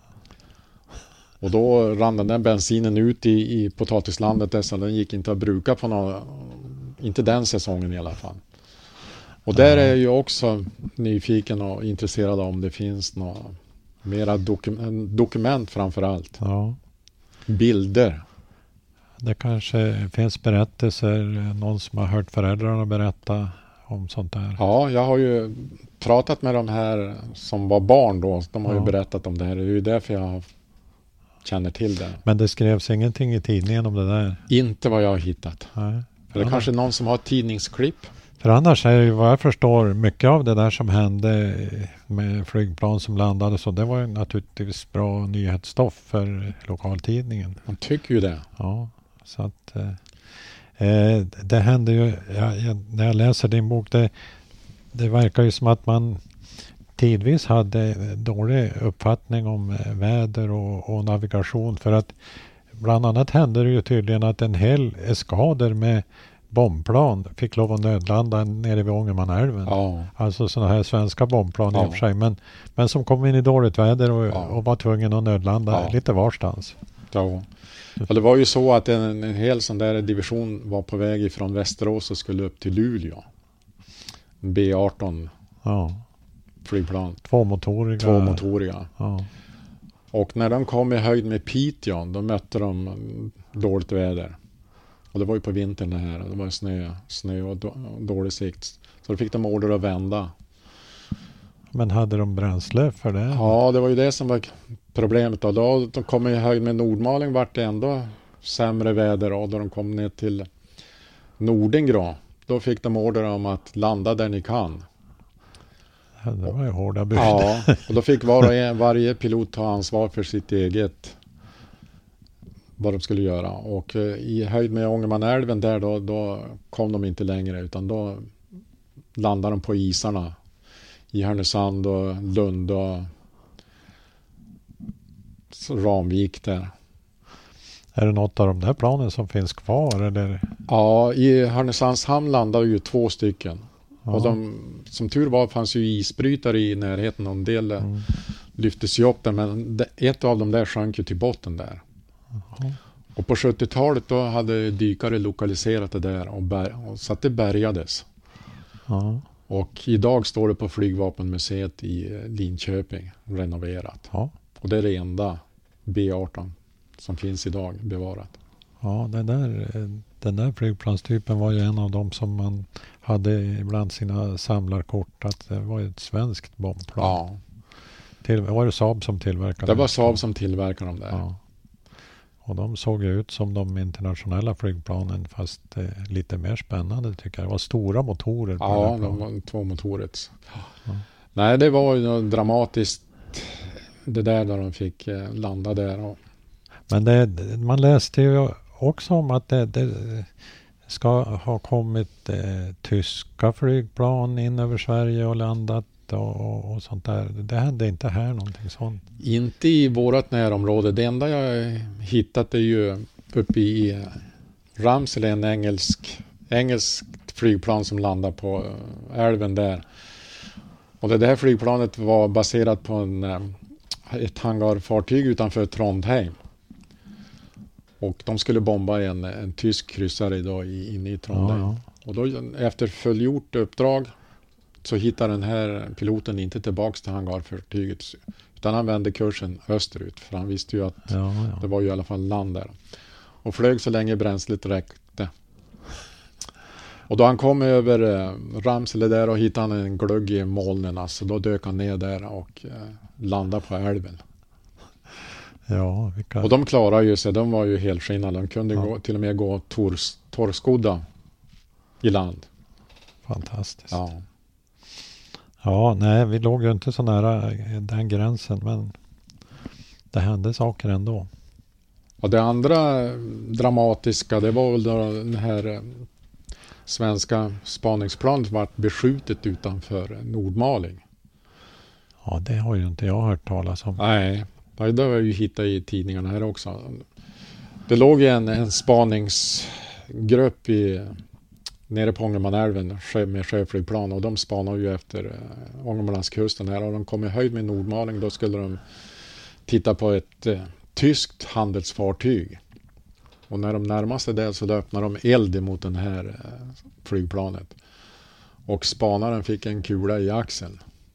Och då rann den där bensinen ut i, i potatislandet där så den gick inte att bruka på någon, inte den säsongen i alla fall. Och där är jag ju också nyfiken och intresserad av om det finns några mera dokum- dokument framför allt. Ja. Bilder. Det kanske finns berättelser, någon som har hört föräldrarna berätta om sånt där. Ja, jag har ju pratat med de här som var barn då. De har Ja. ju berättat om det här. Det är ju därför jag känner till det. Men det skrevs ingenting i tidningen om det där. Inte vad jag har hittat. Nej. För det är Ja. kanske någon som har ett tidningsklipp. För annars är ju vad jag förstår mycket av det där som hände med flygplan som landade så det var ju naturligtvis bra nyhetsstoff för lokaltidningen. Man tycker ju det. Ja, så att eh, det hände ju, jag, jag, när jag läser din bok, det, det verkar ju som att man tidvis hade dålig uppfattning om eh, väder och, och navigation för att bland annat hände det ju tydligen att en hel eskader med bombplan fick lov att nödlanda nere vid Ångermanälven. Ja. Alltså sådana här svenska bombplan Ja. i och för sig. Men, men som kom in i dåligt väder och, Ja. och var tvungen att nödlanda Ja. lite varstans. Ja. Och det var ju så att en, en hel sån där division var på väg ifrån Västerås och skulle upp till Luleå. B arton Ja. flygplan. Tvåmotoriga. Tvåmotoriga. Ja. Och när de kom i höjd med Piteå då mötte de dåligt väder. Och det var ju på vintern det här. Det var snö, snö och då, dålig sikt. Så då fick de order att vända. Men hade de bränsle för det? Ja, det var ju det som var problemet. Då, då de kom i höjd med Nordmaling vart det ändå sämre väder. Och då de kom ner till Nordingrå då fick de order om att landa där ni kan. Ja, det var ju hårda bud. Ja, och då fick var och en, varje pilot ta ansvar för sitt eget vad de skulle göra. Och eh, i höjd med Ångermanälven där då, då kom de inte längre utan då landade de på isarna i Härnösand och Lund och Ramvik där. Är det något av de där planen som finns kvar? Eller? Ja, i Härnösands hamn landade ju två stycken. Ja. Och de, som tur var fanns ju isbrytare i närheten och en del mm. lyftes ju upp där, men det, ett av dem där sjönk ju till botten där. Jaha. Och på sjuttiotalet då hade dykare lokaliserat det där och, bär, och så att det bärgades. Ja. Och idag står det på Flygvapenmuseet i Linköping renoverat. Ja. Och det är det enda B arton som finns idag bevarat. Ja, den där, den där flygplanstypen var ju en av dem som man hade bland sina samlarkort, att det var ett svenskt bombplan. Ja. Till, var det Saab som tillverkade? Det var Saab som tillverkade dem där. Ja. Och de såg ju ut som de internationella flygplanen, fast eh, lite mer spännande tycker jag. Det var stora motorer på ja, de var två motorets. Ja. Nej, det var ju dramatiskt det där när de fick eh, landa där. Och... Men det, man läste ju också om att det, det ska ha kommit eh, tyska flygplan in över Sverige och landat och, och sånt där. Det hände inte här någonting sånt. Inte i vårat närområde. Det enda jag hittat är ju uppe i Ramsele, en engelsk engelskt flygplan som landar på älven där. Och det där flygplanet var baserat på en, ett hangarfartyg utanför Trondheim. Och de skulle bomba en, en tysk kryssare idag i, inne i Trondheim. Ja, ja. Och då efter fullgjort uppdrag så hittar den här piloten inte tillbaks till hangarfartyget, utan han vände kursen österut, för han visste ju att ja, ja. det var ju i alla fall land där. Och flög så länge bränslet räckte. Och då han kom över eh, Ramsele där och hittade han en glugg i molnen, alltså då dök han ner där och eh, landade på älven. Ja, vilka... Och de klarade ju sig, de var ju helskinnade, de kunde ja. gå, till och med gå tors, torrskodda i land. Fantastiskt. Ja. Ja, nej, vi låg ju inte så nära den gränsen, men det hände saker ändå. Och det andra dramatiska, det var väl då den här svenska spaningsplanet vart beskjutet utanför Nordmaling. Ja, det har ju inte jag hört talas om. Nej, det har jag ju hittat i tidningarna här också. Det låg en, en spaningsgrupp i... nere på Ångermanälven med sjöflygplan, och de spanar ju efter äh, Ångermanlandskusten här, och de kom i höjd med Nordmaling. Då skulle de titta på ett äh, tyskt handelsfartyg, och när de närmade sig där så öppnade de eld mot den här äh, flygplanet, och spanaren fick en kula i axeln.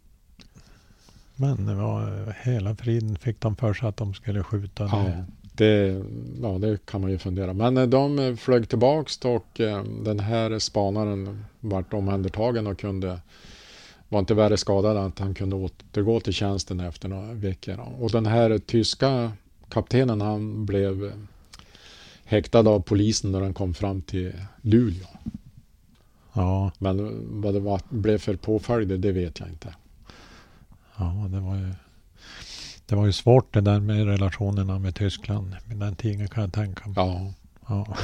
Men det var hela friden fick de för sig att de skulle skjuta. Ja. Det, ja, det kan man ju fundera. Men de flög tillbaks, och eh, den här spanaren vart omhändertagen och kunde, var inte värre skadad att han kunde återgå till tjänsten efter några veckor. Och den här tyska kaptenen, han blev häktad av polisen när han kom fram till Luleå. Ja. Men vad det var, blev för påföljd, det vet jag inte. Ja, det var ju Det var ju svårt det där med relationerna med Tyskland. Med den tiden kan jag tänka mig. Ja. Ja.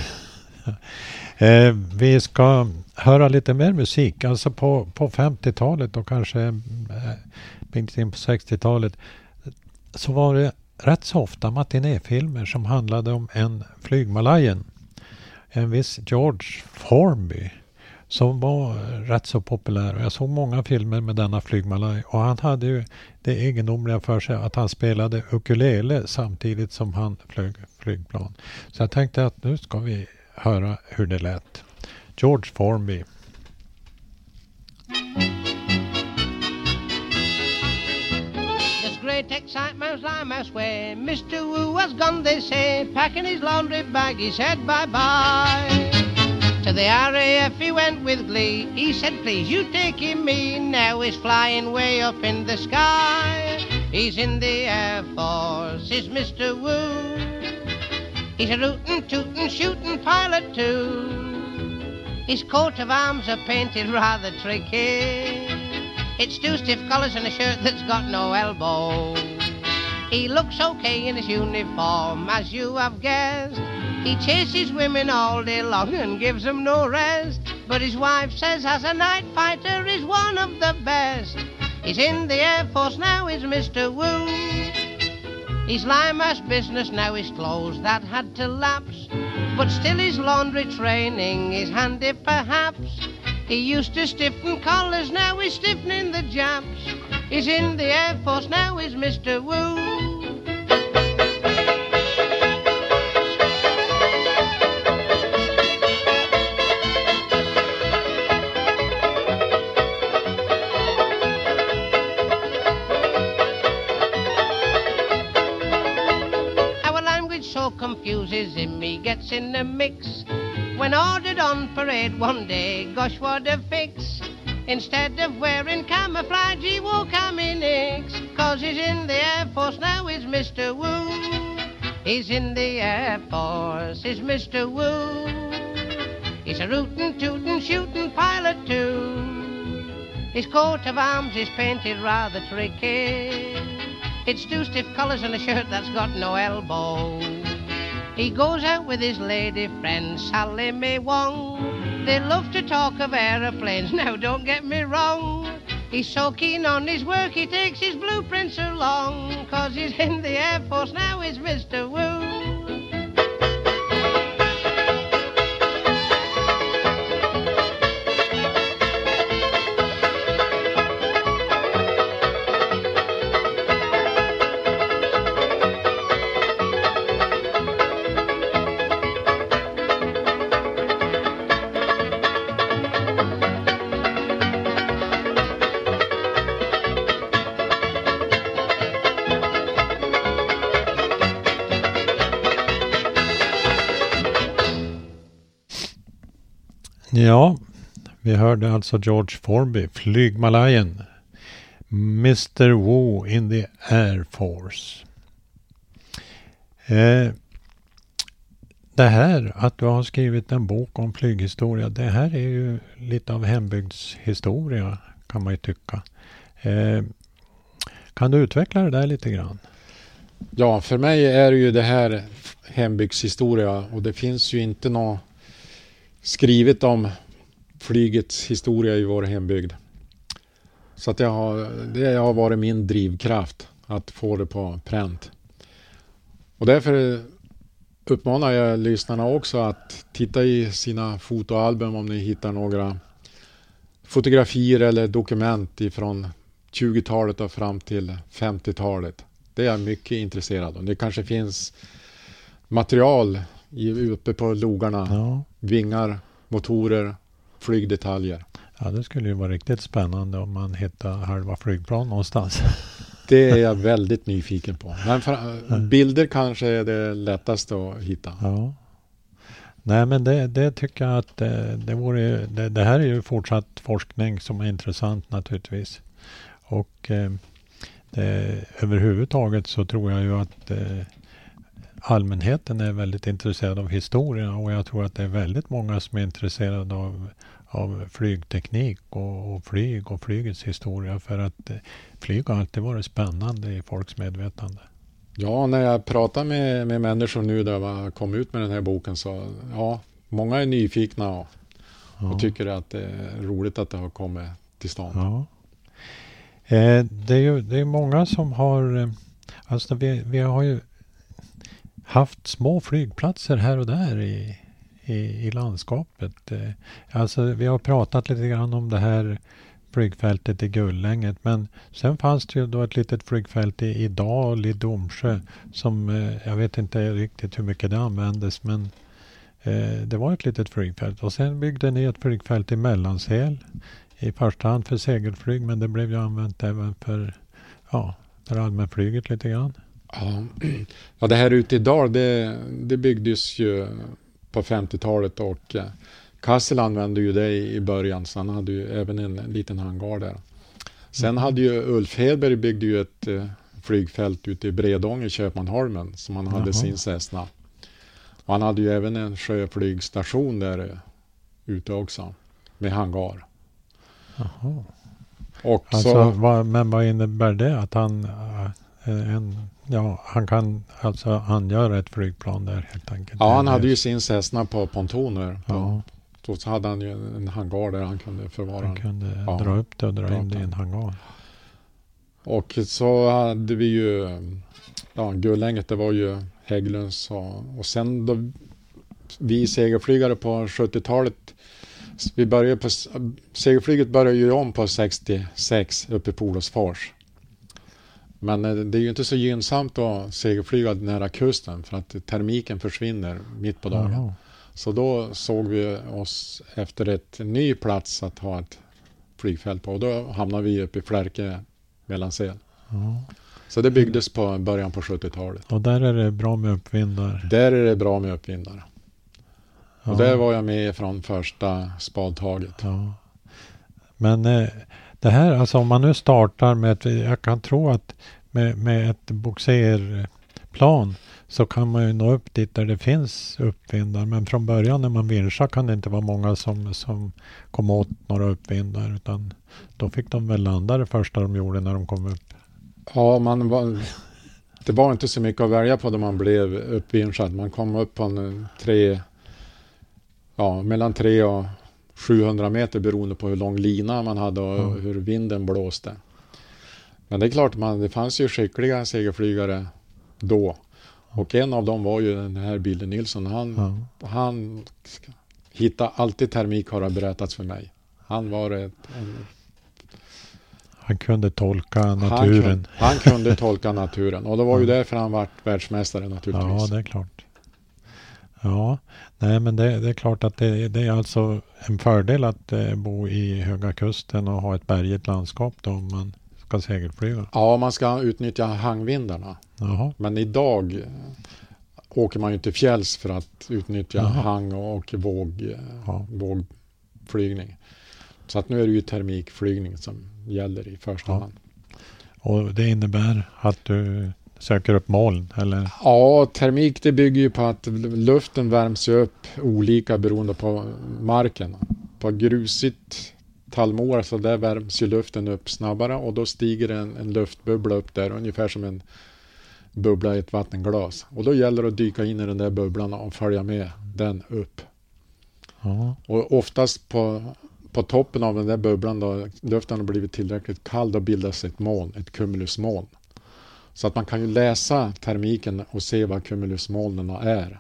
eh, vi ska höra lite mer musik. Alltså på, på femtiotalet och kanske eh, in på sextiotalet så var det rätt så ofta matinéfilmer som handlade om en flygmalajen. En viss George Formby som var rätt så populär. Jag såg många filmer med denna flygmalaj, och han hade ju det egendomliga för sig att han spelade ukulele samtidigt som han flög flygplan. Så jag tänkte att nu ska vi höra hur det lät. George Formby. Great excitement, I must way. Mister Wu has gone, they say, packing his laundry bag, he said bye-bye. To the R A F he went with glee. He said, please, you take him me. Now he's flying way up in the sky. He's in the Air Force, is Mister Wu. He's a rootin', tootin', shootin' pilot too. His coat of arms are painted rather tricky. It's two stiff collars and a shirt that's got no elbow. He looks okay in his uniform, as you have guessed. He chases women all day long and gives them no rest. But his wife says as a night fighter is one of the best. He's in the Air Force now, is Mister Wu. His Limehouse business now is closed, that had to lapse. But still his laundry training is handy perhaps. He used to stiffen collars, now he's stiffening the jumps. He's in the Air Force, now he's Mister Woo. Confuses him, he gets in the mix. When ordered on parade one day, gosh what a fix. Instead of wearing camouflage he wore Caminix. Cause he's in the Air Force, now he's Mister Woo. He's in the Air Force, he's Mister Woo. He's a rootin', tootin', shootin' pilot too. His coat of arms is painted rather tricky. It's two stiff collars and a shirt that's got no elbows. He goes out with his lady friend Sally Mae Wong. They love to talk of aeroplanes, now don't get me wrong. He's so keen on his work he takes his blueprints along. Cause he's in the Air Force, now he's Mister Woo. Ja, vi hörde alltså George Formby, flygmalajen, Mister Woo in the Air Force. Eh, det här, att du har skrivit en bok om flyghistoria, det här är ju lite av hembygdshistoria kan man ju tycka. Eh, kan du utveckla det där lite grann? Ja, för mig är ju det här hembygdshistoria och det finns ju inte något skrivit om flygets historia i vår hembygd. Så att jag har, det har varit min drivkraft att få det på pränt. Och därför uppmanar jag lyssnarna också att titta i sina fotoalbum om ni hittar några fotografier eller dokument ifrån tjugotalet och fram till femtiotalet. Det är jag mycket intresserad av. Det kanske finns material uppe på logarna, ja. Vingar, motorer, flygdetaljer. Ja, det skulle ju vara riktigt spännande om man hittar halva flygplan någonstans. Det är jag väldigt nyfiken på. Men för, bilder kanske är det lättaste att hitta. Ja. Nej, men det, det tycker jag att det, det, vore, det, det här är ju fortsatt forskning som är intressant naturligtvis. Och eh, det, överhuvudtaget så tror jag ju att eh, allmänheten är väldigt intresserad av historia och jag tror att det är väldigt många som är intresserade av, av flygteknik och, och flyg och flygets historia för att eh, flyg har alltid varit spännande i folks medvetande. Ja, när jag pratar med, med människor nu där jag kom ut med den här boken så ja, många är nyfikna och, ja. och tycker att det är roligt att det har kommit till stånd. Ja. Eh, det är ju det är många som har eh, alltså vi, vi har ju haft små flygplatser här och där i, i, i landskapet. Eh, alltså vi har pratat lite grann om det här flygfältet i Gullänget, men sen fanns det ju då ett litet flygfält i, i Dal i Domsjö som eh, jag vet inte riktigt hur mycket det användes, men eh, det var ett litet flygfält och sen byggde ni ett flygfält i Mellansel i första hand för segelflyg, men det blev ju använt även för, ja, för allmänflyget lite grann. Ja, ja det här ute i Dal det, det byggdes ju på femtiotalet och eh, Kassel använde ju det i början, så han hade ju även en liten hangar där. Sen mm. hade ju Ulf Hedberg byggde ju ett eh, flygfält ute i Bredång i Köpmanholmen som han hade Jaha. sin Cessna. Och han hade ju även en sjöflygstation där eh, ute också med hangar. Jaha. Och alltså, så, vad, men vad innebär det? Att han, äh, en, ja, han kan alltså angöra ett flygplan där helt enkelt? Ja, han hade ju sin Cessna på pontoner. Ja. På, så hade han ju en hangar där han kunde förvara. Han kunde ja, dra upp det och dra in det i det. en hangar. Och så hade vi ju, ja, Gullänget, det var ju Hägglunds och, och sen då vi segelflygare på sjuttiotalet Vi började på, segelflyget började ju om på sextiosex uppe på Olofsfors. Men det är ju inte så gynnsamt att segelflyga nära kusten för att termiken försvinner mitt på dagen. Aha. Så då såg vi oss efter ett ny plats att ha ett flygfält på. Och då hamnade vi uppe i Flärke, Mellansel. Ja. Så det byggdes på början på sjuttiotalet. Och där är det bra med uppvindar? Där är det bra med uppvindar. Ja. Och där var jag med från första spadtaget. Ja. Men eh, det här, alltså om man nu startar med ett, jag kan tro att med, med ett boxerplan så kan man ju nå upp dit där det finns uppvindar. Men från början när man vinschar kan det inte vara många som, som kom åt några uppvindar, utan då fick de väl landa det första de gjorde när de kom upp. Ja, man var, det var inte så mycket att välja på då man blev uppvinschad. Man kom upp på en tre, ja, mellan tre och sjuhundra meter beroende på hur lång lina man hade och mm. hur vinden blåste. Men det är klart, man, det fanns ju skickliga segelflygare då. Och en av dem var ju den här Billy Nilsson. Han, mm. han hittade alltid termik, har berättats för mig. Han var ett... En, han kunde tolka naturen. Han kunde, han kunde tolka naturen. Och det var ju därför han var världsmästare naturligtvis. Ja, det är klart. Ja, nej men det, det är klart att det, det är alltså en fördel att eh, bo i Höga Kusten och ha ett bergigt landskap då om man ska segelflyga. Ja, man ska utnyttja hangvindarna. Jaha. Men idag eh, åker man ju inte fjälls för att utnyttja Jaha. hang och, och våg, eh, ja. vågflygning. Så att nu är det ju termikflygning som gäller i första ja. hand. Och det innebär att du söker upp moln, eller? Ja, termik det bygger ju på att luften värms upp olika beroende på marken. På grusigt tallmål så där värms ju luften upp snabbare och då stiger en, en luftbubbla upp där, ungefär som en bubbla i ett vattenglas. Och då gäller det att dyka in i den där bubblan och följa med den upp. Ja. Och oftast på, på toppen av den där bubblan då luften har blivit tillräckligt kall, då bildas ett moln, ett cumulusmoln. Så att man kan ju läsa termiken och se vad cumulusmolnen är.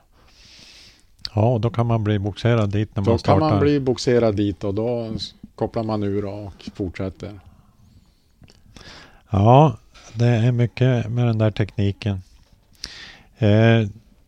Ja, och då kan man bli boxerad dit när då man startar. Då kan man bli boxerad dit och då kopplar man ur och fortsätter. Ja, det är mycket med den där tekniken. Eh,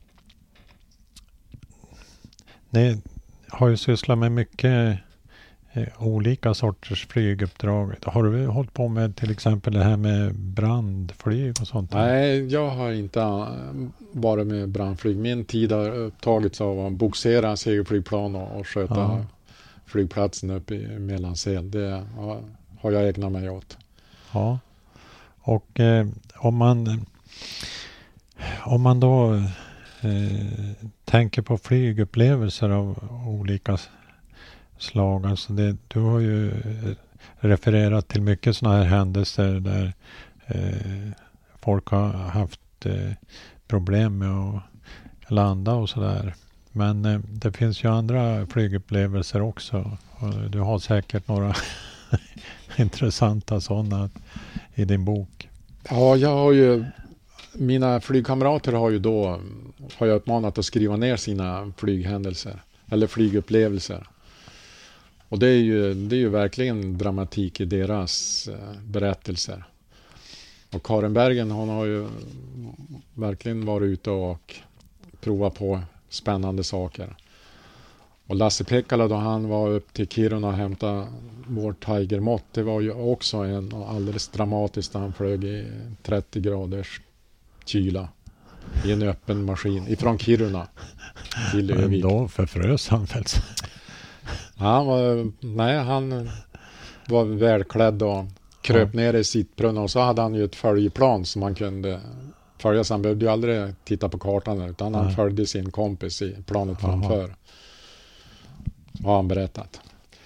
ni har ju sysslat med mycket eh, olika sorters flyguppdrag. Har du hållit på med till exempel det här med brandflyg och sånt? Nej, jag har inte varit med brandflyg. Min tid har upptagits av att boxera segelflygplan och, och sköta ja. flygplatsen uppe i Mellansel. Det har, har jag ägnat mig åt. Ja, och eh, om man om man då eh, tänker på flygupplevelser av olika slag, alltså det, du har ju refererat till mycket sådana här händelser där eh, folk har haft eh, problem med att landa och sådär. Men eh, det finns ju andra flygupplevelser också. Och du har säkert några intressanta sådana i din bok. Ja, jag har ju mina flygkamrater har ju då har jag uppmanat att skriva ner sina flyghändelser eller flygupplevelser. Och det är ju, det är ju verkligen dramatik i deras eh, berättelser. Och Karin Bergen, hon har ju verkligen varit ute och provat på spännande saker. Och Lasse Pekkala då han var upp till Kiruna och hämtade vår Tiger Mott, det var ju också en alldeles dramatiskt. Han flög i trettio graders kyla i en öppen maskin ifrån Kiruna till Övik. Men då förfrös han väl? Han var, nej, han var välklädd och kröp ja. ner i sittbrunnen och så hade han ju ett följeplan som man kunde följa. Så han behövde ju aldrig titta på kartan utan nej. han följde sin kompis i planet Aha. framför. Har han berättat.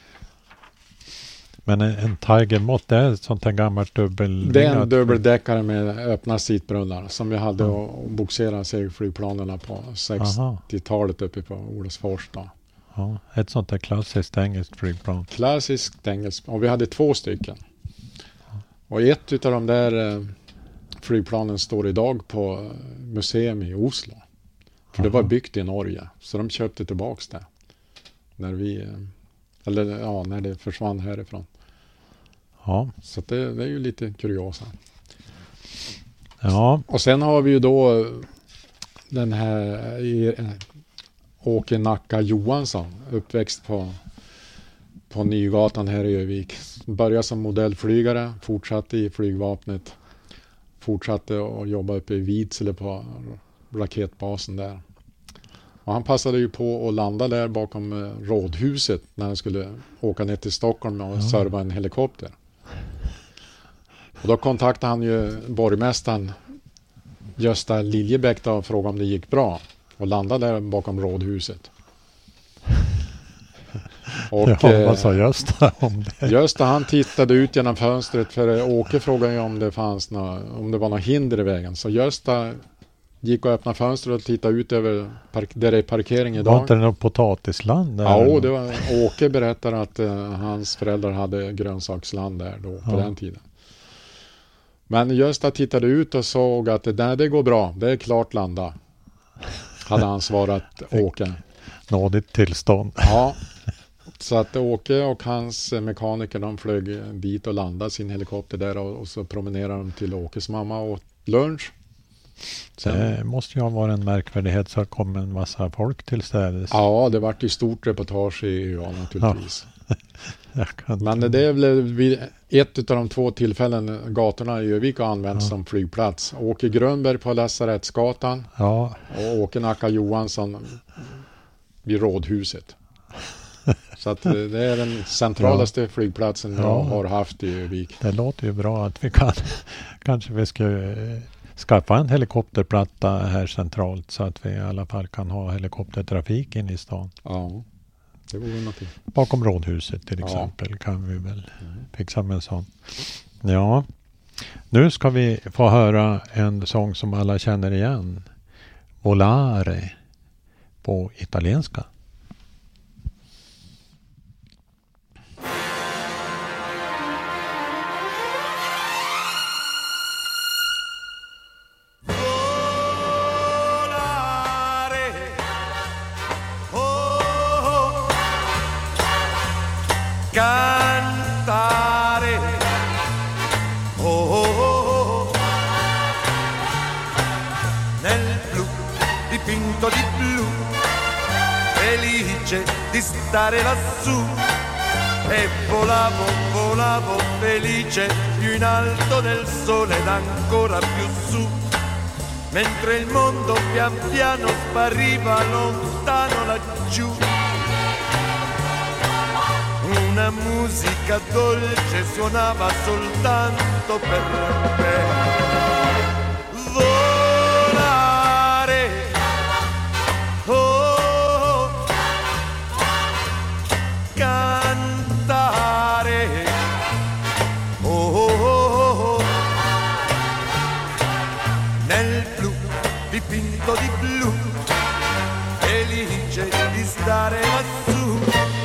Men en, en Tiger Mott, det är ett sånt här gammalt dubbel... Det är en dubbeldäckare med öppna sittbrunnar som vi hade mm. att boxera segelflygplanerna på sextiotalet uppe på Olofsfors då. Ja, ett sånt där klassiskt engelskt flygplan. Klassiskt engelskt. Och vi hade två stycken. Och ett utav de där eh, flygplanen står idag på museum i Oslo. För Aha. det var byggt i Norge. Så de köpte tillbaks det. När vi eh, Eller ja, när det försvann härifrån. Ja. Så att det, det är ju lite kuriosa. Ja. Och sen har vi ju då den här i, Åke Nacka Johansson, uppväxt på, på Nygatan här i Övik. Började som modellflygare, fortsatte i flygvapnet, fortsatte att jobba uppe i Vidsele på raketbasen där. Och han passade ju på att landa där bakom rådhuset när han skulle åka ner till Stockholm och ja. serva en helikopter. Och då kontaktade han ju borgmästaren Gösta Liljebäck då och frågade om det gick bra. Och landade där bakom rådhuset. Och, ja, vad sa Gösta om det? Gösta han tittade ut genom fönstret för Åke frågade ju om det fanns några, om det var några hinder i vägen. Så Gösta gick och öppnade fönstret och tittade ut över park- där det är parkering idag. Var inte det något potatisland där? Ja, det var, Åke berättade att uh, hans föräldrar hade grönsaksland där då på ja. den tiden. Men Gösta tittade ut och såg att det där det går bra, det är klart landa. Hade han svarat Åke. Nådigt tillstånd. Ja, så att Åke och hans mekaniker de flög dit och landade sin helikopter där och, och så promenerade de till Åkes mamma och åt lunch. Sen, det måste ju ha varit en märkvärdighet så kom en massa folk till städes. Ja, det vart ju stort reportage i Ö A naturligtvis. Ja. Men det är väl ett av de två tillfällen gatorna i Övik har använts ja. som flygplats. Åke Grönberg på Lasarettsgatan ja. och Åke Nacka Johansson vid rådhuset. Så att det är den centralaste ja. flygplatsen ja. jag har haft i Övik. Det låter ju bra att vi kan, kanske vi ska skaffa en helikopterplatta här centralt så att vi i alla fall kan ha helikoptertrafik in i stan. Ja, det vore någonting. Bakom rådhuset till exempel ja. kan vi väl mm. fixa med en sån. Ja, nu ska vi få höra en sång som alla känner igen. Volare på italienska. Cantare, oh, oh, oh, nel blu dipinto di blu, felice di stare lassù, e volavo, volavo felice più in alto del sole ed ancora più su, mentre il mondo pian piano spariva lontano laggiù. Una musica dolce suonava soltanto per me. Volare, oh, cantare, oh, oh, oh, nel blu dipinto di blu, felice di stare lassù.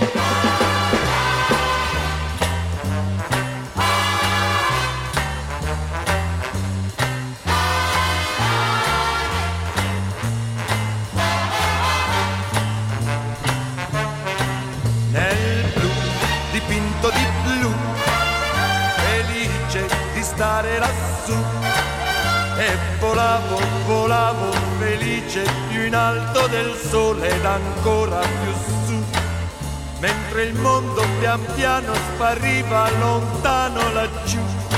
Di blu, felice di stare lassù, e volavo, volavo felice più in alto del sole ed ancora più su, mentre il mondo pian piano spariva lontano laggiù.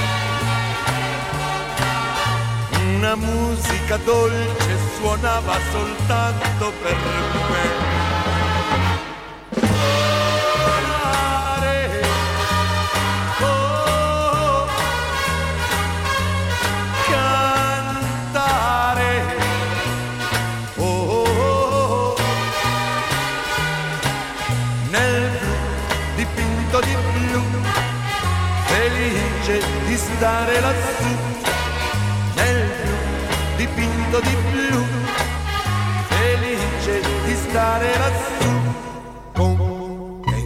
Una musica dolce suonava soltanto per me. Di blu, felice di stare lassù, nel blu dipinto di blu, felice di stare lassù con te.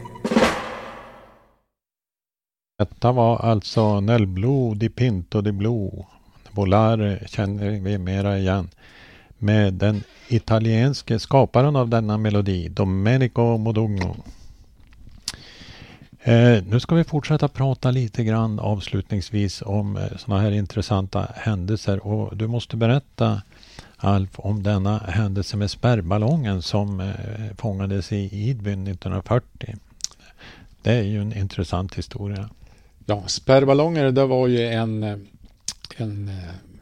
Detta var alltså Nel blu dipinto di blu. Volare känner vi mera igen med den italienske skaparen av denna melodi, Domenico Modugno. Eh, nu ska vi fortsätta prata lite grann avslutningsvis om eh, sådana här intressanta händelser. Och du måste berätta, Alf, om denna händelse med spärrballongen som eh, fångades i Idbyn nittonhundrafyrtio. Det är ju en intressant historia. Ja, spärrballonger, det var ju en, en,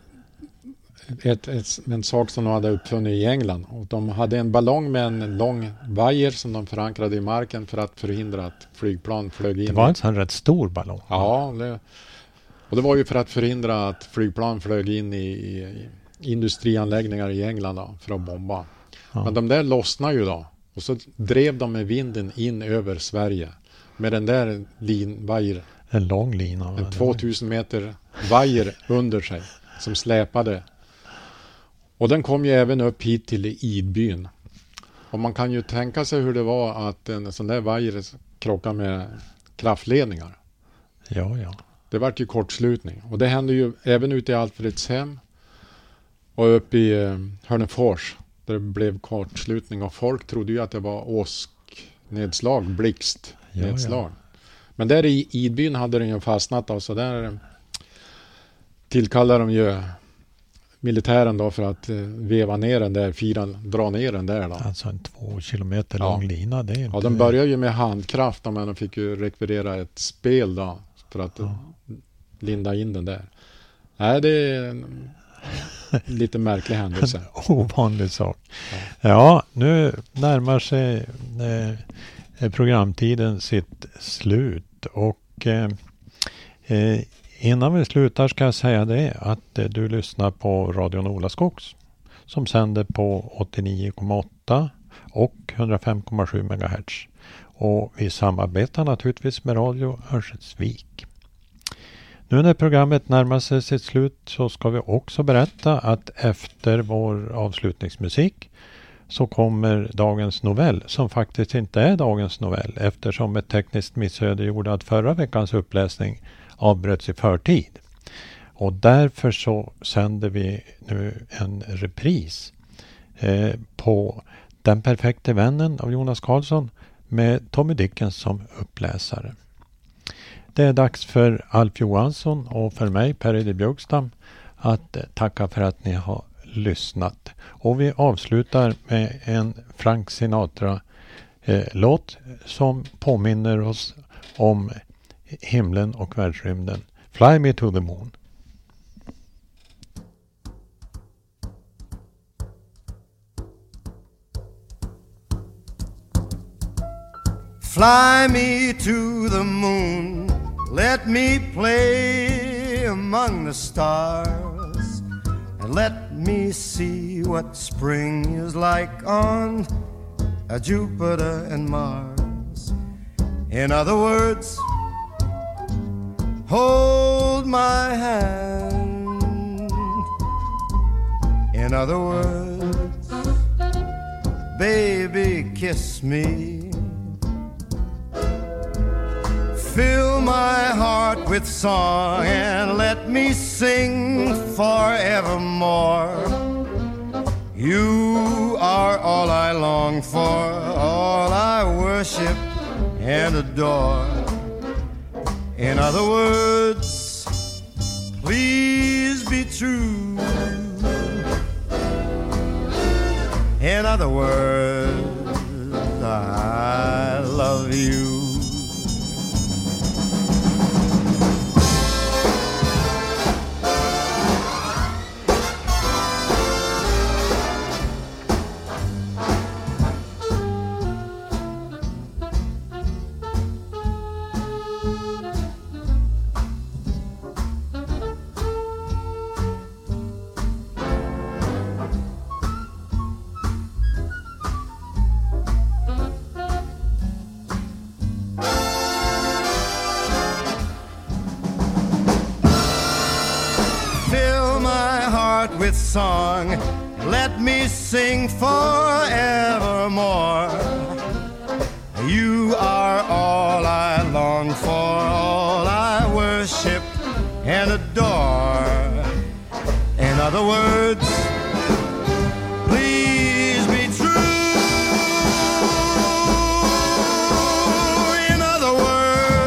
ett, ett, en sak som de hade uppfunnit i England. Och de hade en ballong med en lång vajer som de förankrade i marken för att förhindra att flygplan flög in. Det var alltså en rätt stor ballong. Ja, det, och det var ju för att förhindra att flygplan flög in i, i industrianläggningar i England då, för att bomba. Ja. Men de där lossnade ju då. Och så drev de med vinden in över Sverige. Med den där lin, vajer, en lång lina. En tvåtusen meter vajer under sig som släpade. Och den kom ju även upp hit till Idbyn. Och man kan ju tänka sig hur det var att en sån där vajer krockade med kraftledningar. Ja, ja. Det var ju kortslutning. Och det hände ju även ute i Alfredshem och uppe i eh, Hörnefors. Där det blev kortslutning och folk trodde ju att det var åsknedslag, blixtnedslag. Ja, ja. Men där i Idbyn hade den ju fastnat då, så där tillkallade de ju militären då för att eh, veva ner den där, fira, dra ner den där då. Alltså en två kilometer lång ja. lina. Det är inte... Ja, de började ju med handkraft då, men de fick ju rekvirera ett spel då för att ja. linda in den där. Nej, det är en lite märklig händelse. En ovanlig sak. Ja, ja, nu närmar sig eh, programtiden sitt slut och eh, eh, innan vi slutar ska jag säga det att eh, du lyssnar på Radio Nolaskogs som sänder på åttionio komma åtta och hundrafem komma sju megahertz. Och vi samarbetar naturligtvis med Radio Örnsköldsvik. Nu när programmet närmar sig sitt slut så ska vi också berätta att efter vår avslutningsmusik så kommer dagens novell, som faktiskt inte är dagens novell eftersom ett tekniskt missöde gjorde att förra veckans uppläsning avbröts i förtid. Och därför så sänder vi nu en repris eh, på Den perfekte vännen av Jonas Karlsson med Tommy Dickens som uppläsare. Det är dags för Alf Johansson och för mig, Per-Edi Björkstam, att tacka för att ni har lyssnat. Och vi avslutar med en Frank Sinatra-låt eh, som påminner oss om himlen och världsrymden. Fly me to the moon. Fly me to the moon, let me play among the stars, and let me see what spring is like on a Jupiter and Mars. In other words, hold my hand. In other words, baby, kiss me. Fill my heart with song and let me sing forevermore. You are all I long for, all I worship and adore. In other words, please be true. In other words, I love you. With song, let me sing forevermore. You are all I long for, all I worship and adore. In other words, please be true. In other words,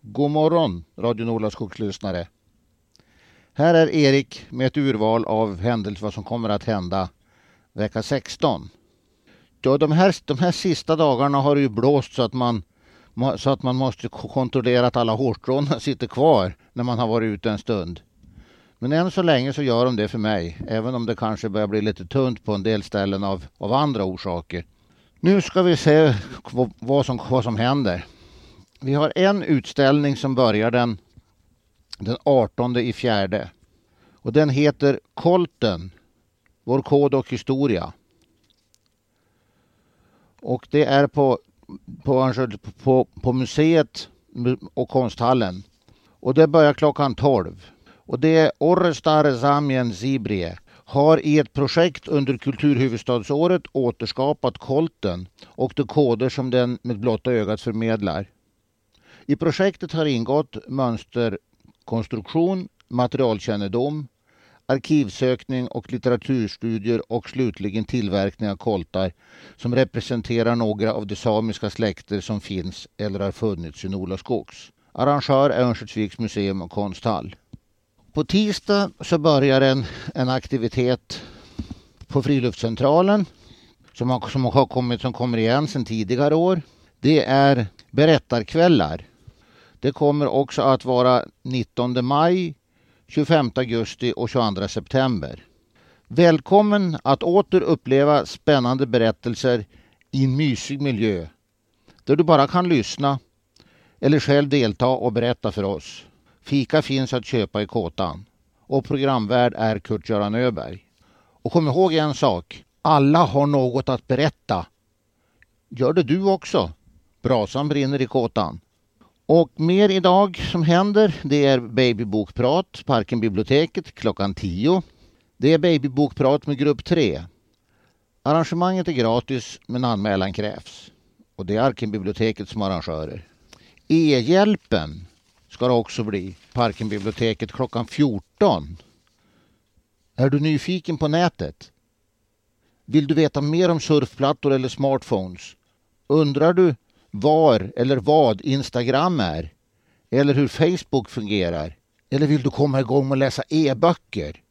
God morgon, Radio Nordlandskogslyssnare. Här är Erik med ett urval av händelser vad som kommer att hända vecka sexton. Ja, de, här, de här sista dagarna har det ju blåst så att man, så att man måste kontrollera att alla hårstråna sitter kvar när man har varit ute en stund. Men än så länge så gör de det för mig, även om det kanske börjar bli lite tunt på en del ställen av, av andra orsaker. Nu ska vi se vad, vad, som, vad som händer. Vi har en utställning som börjar den, den artonde i fjärde. Och den heter Kolten, vår kod och historia. Och det är på, på, på, på museet och konsthallen. Och det börjar klockan tolv. Och det är Orrestar Zamien Zibrie har i ett projekt under kulturhuvudstadsåret återskapat Kolten och de koder som den med blotta ögat förmedlar. I projektet har ingått mönsterkonstruktion, materialkännedom, arkivsökning och litteraturstudier och slutligen tillverkning av koltar som representerar några av de samiska släkter som finns eller har funnits i Nordlandskogs. Arrangör är Örnsköldsviks museum och konsthall. På tisdag så börjar en, en aktivitet på Friluftscentralen som har, som har kommit, som kommer igen sedan tidigare år. Det är berättarkvällar. Det kommer också att vara nittonde maj, tjugofemte augusti och tjugoandra september. Välkommen att åter uppleva spännande berättelser i en mysig miljö där du bara kan lyssna eller själv delta och berätta för oss. Fika finns att köpa i Kåtan och programvärd är Kurt-Göran Öberg. Och kom ihåg en sak, alla har något att berätta. Gör det du också. Brasan brinner i Kåtan. Och mer idag som händer, det är babybokprat, Parken biblioteket klockan tio. Det är babybokprat med grupp tre. Arrangemanget är gratis men anmälan krävs. Och det är Parken biblioteket som arrangörer. E-hjälpen ska det också bli, Parken biblioteket klockan fjorton. Är du nyfiken på nätet? Vill du veta mer om surfplattor eller smartphones? Undrar du var eller vad Instagram är? Eller hur Facebook fungerar? Eller vill du komma igång med att läsa e-böcker?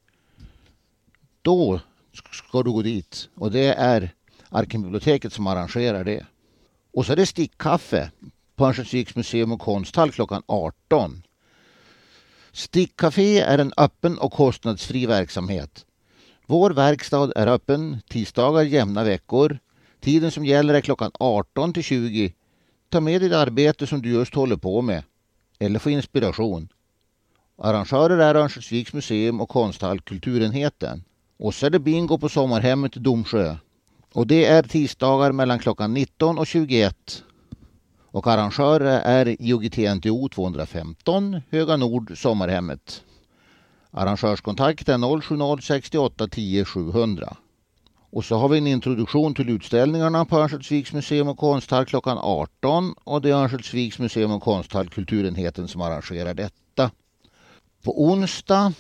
Då ska du gå dit. Och det är Parken biblioteket som arrangerar det. Och så är det stickkaffe på Örnsköldsviks museum och konsthall klockan arton. Stickcafé är en öppen och kostnadsfri verksamhet. Vår verkstad är öppen tisdagar jämna veckor. Tiden som gäller är klockan arton till tjugo. Ta med ditt arbete som du just håller på med. Eller få inspiration. Arrangörer är Örnsköldsviks museum och konsthall kulturenheten. Och så är det bingo på sommarhemmet i Domsjö. Och det är tisdagar mellan klockan nitton och tjugoett. Och arrangörer är I O G T N T O tvåhundrafemton, Höga Nord, Sommarhemmet. Arrangörskontakt är noll sju noll sex åtta tio sjuhundra. Och så har vi en introduktion till utställningarna på Örnsköldsviks museum och konsthall klockan arton. Och det är Örnsköldsviks museum och konsthall kulturenheten som arrangerar detta. På onsdag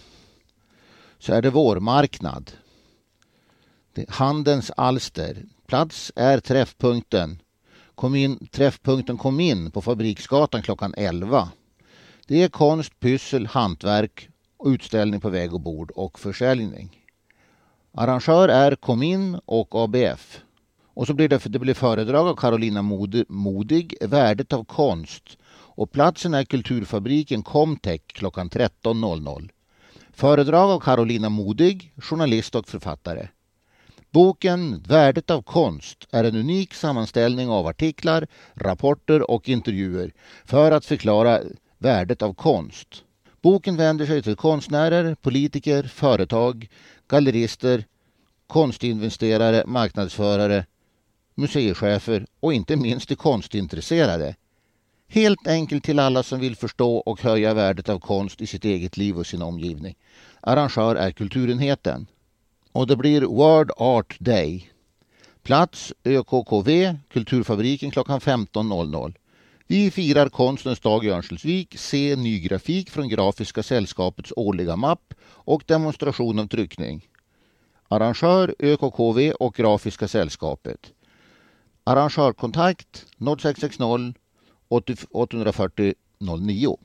så är det vårmarknad. Det är Handens alster. Plats är träffpunkten. Kom in, träffpunkten kom in på Fabriksgatan klockan elva. Det är konst, pyssel, hantverk, utställning på väg och bord och försäljning. Arrangör är Kom in och A B F. Och så blir det, det blir föredrag av Carolina Modig, Värdet av konst. Och platsen är Kulturfabriken Comtech klockan tretton noll noll. Föredrag av Carolina Modig, journalist och författare. Boken Värdet av konst är en unik sammanställning av artiklar, rapporter och intervjuer för att förklara värdet av konst. Boken vänder sig till konstnärer, politiker, företag, gallerister, konstinvesterare, marknadsförare, museichefer och inte minst till konstintresserade. Helt enkelt till alla som vill förstå och höja värdet av konst i sitt eget liv och sin omgivning. Arrangör är kulturenheten. Och det blir World Art Day. Plats Ö K K V, Kulturfabriken klockan femton noll noll. Vi firar konstens dag i Örnsköldsvik, se ny grafik från Grafiska sällskapets årliga mapp och demonstration av tryckning. Arrangör Ö K K V och Grafiska sällskapet. Arrangörkontakt noll sex sex noll åtta fyra noll noll nio.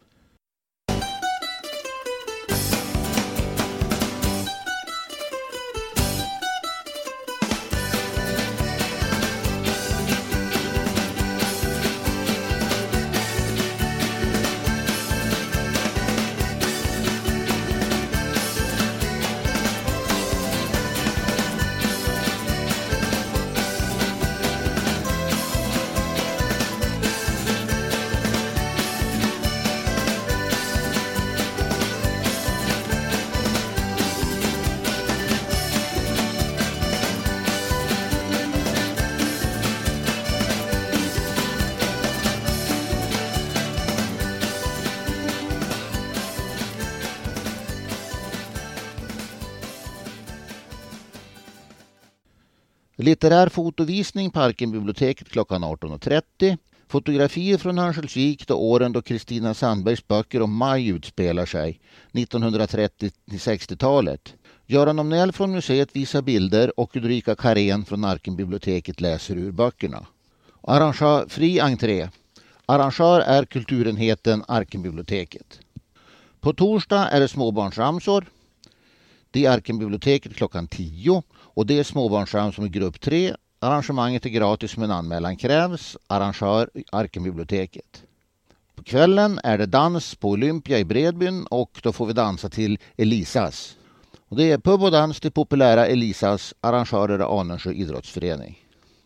Litterär fotovisning på Arkenbiblioteket klockan arton och trettio. Fotografier från Örnsköldsvik då åren då Kristina Sandbergs böcker om maj utspelar sig, nittonhundratrettio till sextiotalet. Göran Omnell från museet visar bilder och Ulrika Karén från Arkenbiblioteket läser ur böckerna. Arrangör fri entré. Arrangör är kulturenheten Arkenbiblioteket. På torsdag är det småbarnsramsor. Det är Arkenbiblioteket klockan tio och det är småbarnsramsor i grupp tre. Arrangemanget är gratis men anmälan krävs. Arrangör Arkenbiblioteket. På kvällen är det dans på Olympia i Bredbyn och då får vi dansa till Elisas. Och det är pub och dans till populära Elisas. Arrangörer är Anundsjö idrottsförening.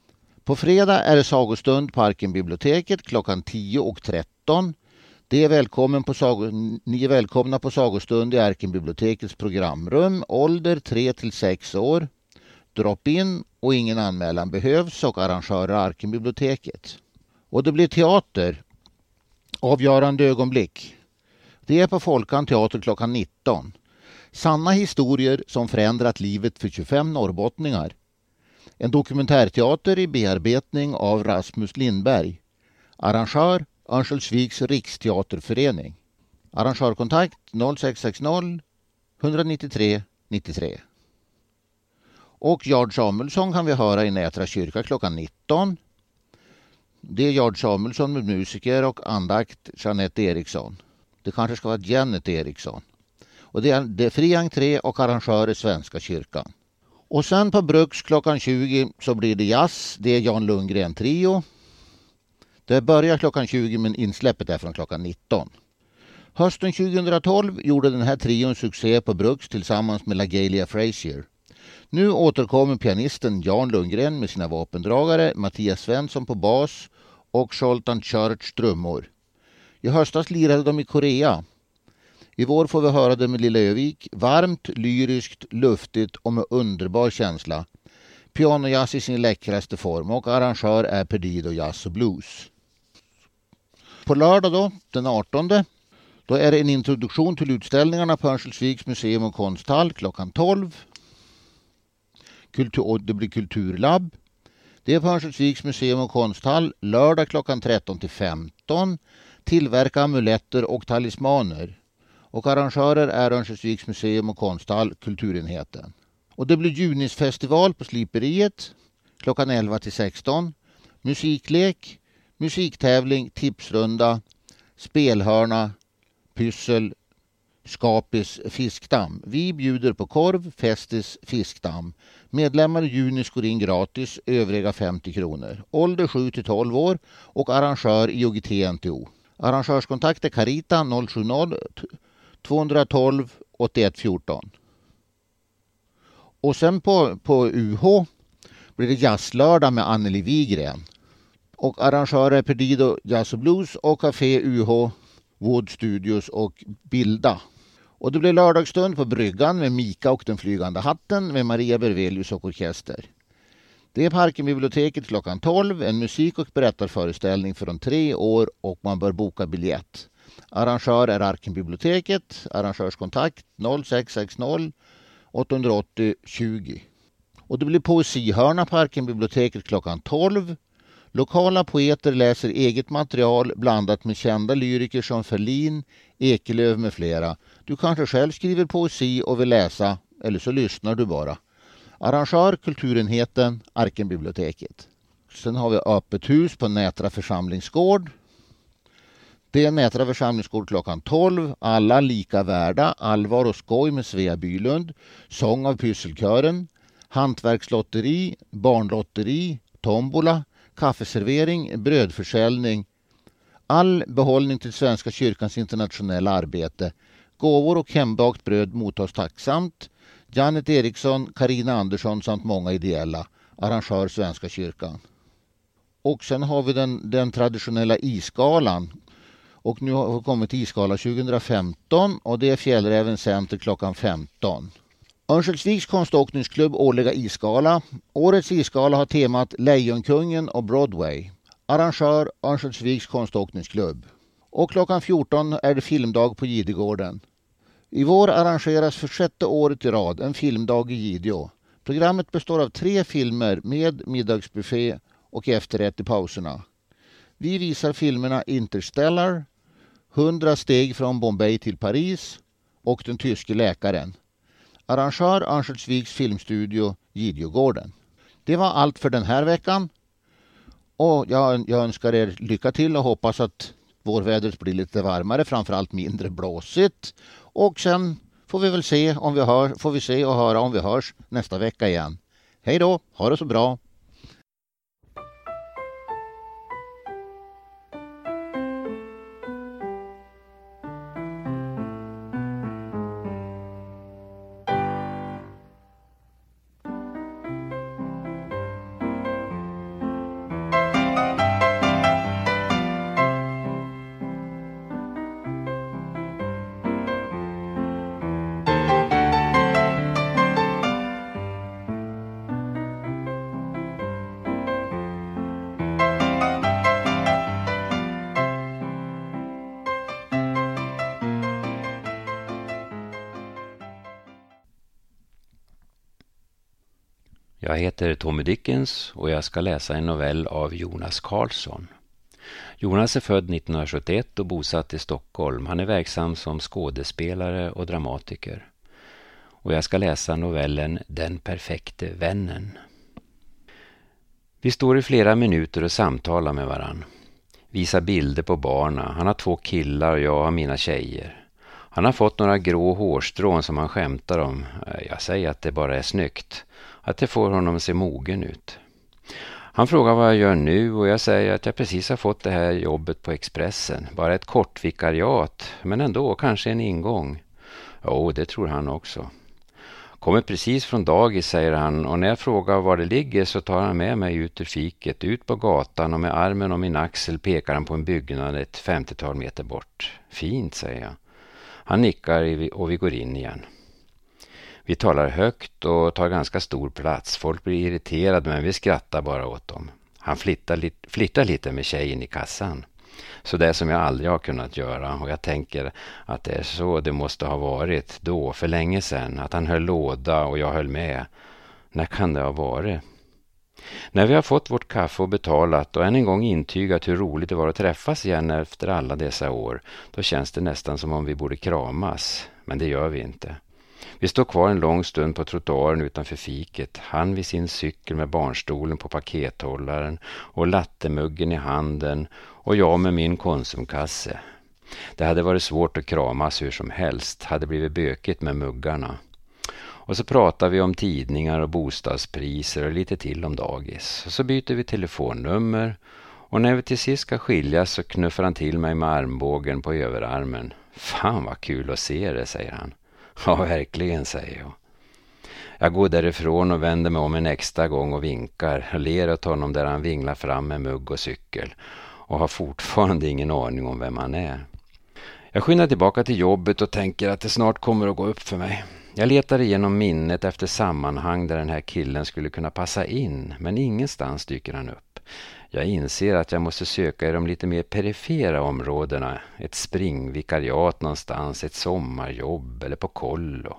På fredag är det sagostund på Arkenbiblioteket klockan tio och tretton. Det är välkommen på sago, ni är välkomna på sagostund i Arkenbibliotekets programrum. Ålder tre till sex år. Drop in och ingen anmälan behövs och arrangörer Arkenbiblioteket. Och det blir teater. Avgörande ögonblick. Det är på Folkan teater klockan nitton. Sanna historier som förändrat livet för tjugofem norrbottningar. En dokumentärteater i bearbetning av Rasmus Lindberg. Arrangör Örnsköldsviks riksteaterförening. Arrangörkontakt noll sex sex noll ett nio tre nio tre. Och Gerd Samuelsson kan vi höra i Nätra kyrka klockan nitton. Det är Gerd Samuelsson med musiker och andakt Jeanette Eriksson. Det kanske ska vara Janet Eriksson. Och det är, det är fri entré och arrangör i Svenska kyrkan. Och sen på Bruks klockan tjugo så blir det jazz. Det är Jan Lundgren trio. Det börjar klockan tjugo men insläppet är från klockan nitton. Hösten tjugohundratolv gjorde den här trion succé på Bruks tillsammans med LaGalia Frazier. Nu återkommer pianisten Jan Lundgren med sina vapendragare, Mattias Svensson på bas och Zoltan Church trummor. I höstas lirade de i Korea. I vår får vi höra det med Lilla Övik. Varmt, lyriskt, luftigt och med underbar känsla. Pianojazz i sin läckraste form och arrangör är Perdido Jazz och Blues. På lördag då, den artonde, då är det en introduktion till utställningarna på Örnsköldsviks museum och konsthall klockan tolv. Kultur, det blir kulturlabb. Det är på Örnsköldsviks museum och konsthall lördag klockan tretton till femton. Tillverka amuletter och talismaner. Och arrangörer är Örnsköldsviks museum och konsthall, kulturenheten. Och det blir Junisfestival på Sliperiet klockan elva till sexton. Musiklek, musiktävling, tipsrunda, spelhörna, pyssel, skapis, fiskdamm. Vi bjuder på korv, festis, fiskdamm. Medlemmar i Junis går in gratis, övriga femtio kronor. Ålder sju till tolv år och arrangör I O G T N T O. Arrangörskontakt är Carita noll sju noll två ett två åtta ett fjorton. Och sen på, på U H blir det jazzlördag med Anneli Wigren. Och arrangörer är Perdido Jazz och Blues och Café U H, Wood Studios och Bilda. Och det blir lördagsstund på Bryggan med Mika och den flygande hatten med Maria Bervelius och orkester. Det är på Arkenbiblioteket klockan tolv, en musik- och berättarföreställning från tre år och man bör boka biljett. Arrangör är Arkenbiblioteket, arrangörskontakt noll sex sex noll åtta åtta noll tjugo. Och det blir poesihörna på Arkenbiblioteket klockan tolv. Lokala poeter läser eget material blandat med kända lyriker som Ferlin, Ekelöf med flera. Du kanske själv skriver poesi och vill läsa, eller så lyssnar du bara. Arrangör kulturenheten Arkenbiblioteket. Sen har vi öppet hus på Nätra församlingsgård. Det är Nätra församlingsgård klockan tolv. Alla lika värda. Allvar och skoj med Svea Bylund. Sång av Pysselkören. Hantverkslotteri. Barnlotteri. Tombola. Kaffeservering. Brödförsäljning. All behållning till Svenska kyrkans internationella arbete. Gåvor och hembakt bröd mottas tacksamt. Janet Eriksson, Karina Andersson samt många ideella. Arrangör Svenska kyrkan. Och sen har vi den, den traditionella isgalan. Och nu har vi kommit till isgala tjugohundrafemton och det är Fjällräven Center klockan femton. Örnsköldsviks konståkningsklubb årliga isgala. Årets isgala har temat Lejonkungen och Broadway. Arrangör Örnsköldsviks konståkningsklubb. Och klockan fjorton är det filmdag på Gidegården. I vår arrangeras för sjätte året i rad en filmdag i Gideå. Programmet består av tre filmer med middagsbuffé och efterrätt i pauserna. Vi visar filmerna Interstellar, hundra steg från Bombay till Paris och Den tyske läkaren. Arrangör Örnsköldsviks filmstudio Gideågården. Det var allt för den här veckan. Och jag, jag önskar er lycka till och hoppas att vårvädret blir lite varmare, framförallt mindre blåsigt. Och sen får vi väl se om vi hör, får vi se och höra om vi hörs nästa vecka igen. Hej då, ha det så bra. Jag heter Tommy Dickens och jag ska läsa en novell av Jonas Karlsson. Jonas är född nittonhundrasjuttioett och bosatt i Stockholm. Han är verksam som skådespelare och dramatiker. Och jag ska läsa novellen Den perfekte vännen. Vi står i flera minuter och samtalar med varann. Visar bilder på barna. Han har två killar och jag har mina tjejer. Han har fått några grå hårstrån som han skämtar om. Jag säger att det bara är snyggt. Att det får honom se mogen ut. Han frågar vad jag gör nu och jag säger att jag precis har fått det här jobbet på Expressen. Bara ett kort vikariat, men ändå kanske en ingång. Jo, det tror han också. Kommer precis från dagis, säger han, och när jag frågar var det ligger så tar han med mig ut ur fiket, ut på gatan och med armen om min axel pekar han på en byggnad ett femtiotal meter bort. Fint, säger jag. Han nickar och vi går in igen. Vi talar högt och tar ganska stor plats. Folk blir irriterade men vi skrattar bara åt dem. Han flyttar, li- flyttar lite med tjejen i kassan. Så det som jag aldrig har kunnat göra. Och jag tänker att det är så det måste ha varit då för länge sedan. Att han höll låda och jag höll med. När kan det ha varit? När vi har fått vårt kaffe och betalat och än en gång intygat hur roligt det var att träffas igen efter alla dessa år. Då känns det nästan som om vi borde kramas. Men det gör vi inte. Vi står kvar en lång stund på trottoaren utanför fiket. Han vid sin cykel med barnstolen på pakethållaren och lattemuggen i handen och jag med min konsumkasse. Det hade varit svårt att kramas hur som helst. Hade blivit bökigt med muggarna. Och så pratar vi om tidningar och bostadspriser och lite till om dagis. Och så byter vi telefonnummer och när vi till sist ska skiljas så knuffar han till mig med armbågen på överarmen. Fan vad kul att se det, säger han. Ja, verkligen, säger jag. Jag går därifrån och vänder mig om en extra gång och vinkar. Jag ler åt honom där han vinglar fram med mugg och cykel. Och har fortfarande ingen aning om vem han är. Jag skyndar tillbaka till jobbet och tänker att det snart kommer att gå upp för mig. Jag letar igenom minnet efter sammanhang där den här killen skulle kunna passa in. Men ingenstans dyker han upp. Jag inser att jag måste söka i de lite mer perifera områdena. Ett springvikariat någonstans, ett sommarjobb eller på kollo.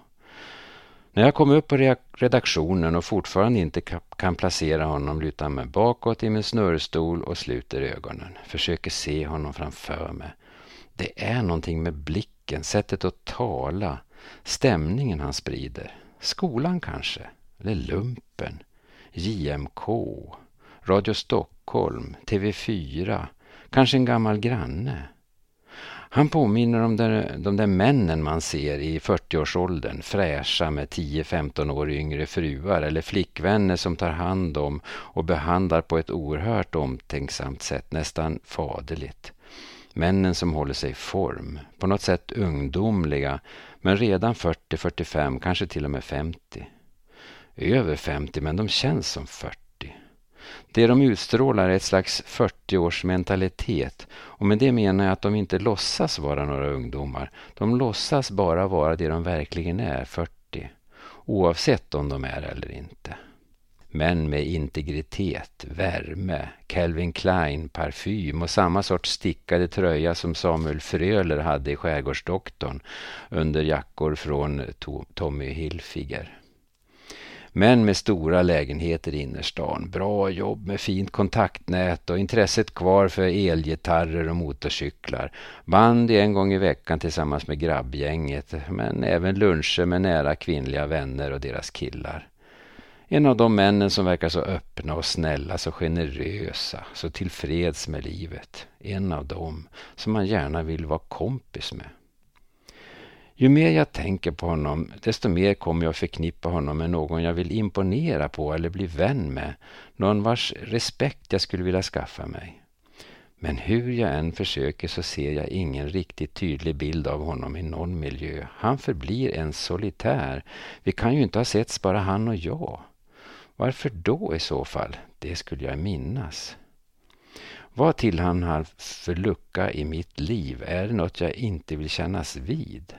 När jag kommer upp på redaktionen och fortfarande inte kan placera honom lutar jag mig bakåt i min snurrstol och sluter ögonen. Försöker se honom framför mig. Det är någonting med blicken, sättet att tala, stämningen han sprider. Skolan kanske, eller lumpen, J M K, Radio Stockholm, T V fyra, kanske en gammal granne. Han påminner om där, de där männen man ser i fyrtioårsåldern, fräscha med tio femton år yngre fruar eller flickvänner som tar hand om och behandlar på ett oerhört omtänksamt sätt, nästan faderligt. Männen som håller sig i form, på något sätt ungdomliga, men redan fyrtio fyrtiofem, kanske till och med femtio. Över femtio, men de känns som fyrtio. Det de utstrålar är ett slags fyrtio-års mentalitet, och med det menar jag att de inte låtsas vara några ungdomar. De låtsas bara vara det de verkligen är, fyrtio, oavsett om de är eller inte. Men med integritet, värme, Calvin Klein, parfym och samma sorts stickade tröja som Samuel Fröler hade i Skärgårdsdoktorn under jackor från to- Tommy Hilfiger. Men med stora lägenheter i innerstan, bra jobb med fint kontaktnät och intresset kvar för elgitarrer och motorcyklar. Band en gång i veckan tillsammans med grabbgänget, men även luncher med nära kvinnliga vänner och deras killar. En av de männen som verkar så öppna och snälla, så generösa, så tillfreds med livet. En av dem som man gärna vill vara kompis med. Ju mer jag tänker på honom, desto mer kommer jag förknippa honom med någon jag vill imponera på eller bli vän med. Någon vars respekt jag skulle vilja skaffa mig. Men hur jag än försöker så ser jag ingen riktigt tydlig bild av honom i någon miljö. Han förblir en solitär. Vi kan ju inte ha setts bara han och jag. Varför då i så fall? Det skulle jag minnas. Vad till han har för lucka i mitt liv är det något jag inte vill kännas vid.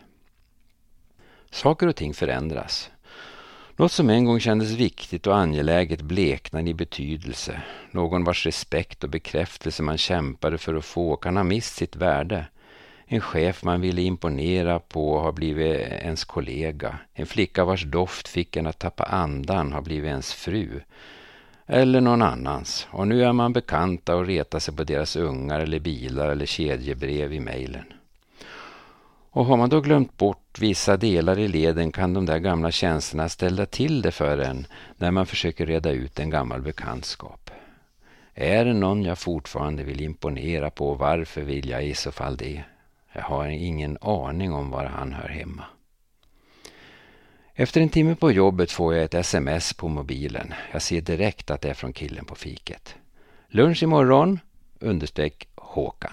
Saker och ting förändras. Något som en gång kändes viktigt och angeläget bleknar i betydelse. Någon vars respekt och bekräftelse man kämpade för att få kan ha mist sitt värde. En chef man ville imponera på har blivit ens kollega. En flicka vars doft fick en att tappa andan har blivit ens fru. Eller någon annans. Och nu är man bekanta och retar sig på deras ungar eller bilar eller kedjebrev i mejlen. Och har man då glömt bort vissa delar i leden kan de där gamla känslorna ställa till det för en när man försöker reda ut en gammal bekantskap. Är det någon jag fortfarande vill imponera på, varför vill jag i så fall det? Jag har ingen aning om var han hör hemma. Efter en timme på jobbet får jag ett sms på mobilen. Jag ser direkt att det är från killen på fiket. Lunch imorgon, understreck Håkan.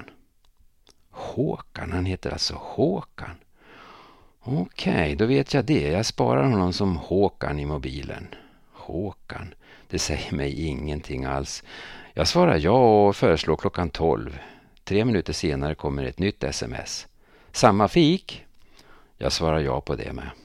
Håkan, han heter alltså Håkan. Okej, okay, då vet jag det. Jag sparar honom som Håkan i mobilen. Håkan, det säger mig ingenting alls. Jag svarar ja och föreslår klockan tolv. Tre minuter senare kommer ett nytt sms. Samma fik? Jag svarar ja på det med.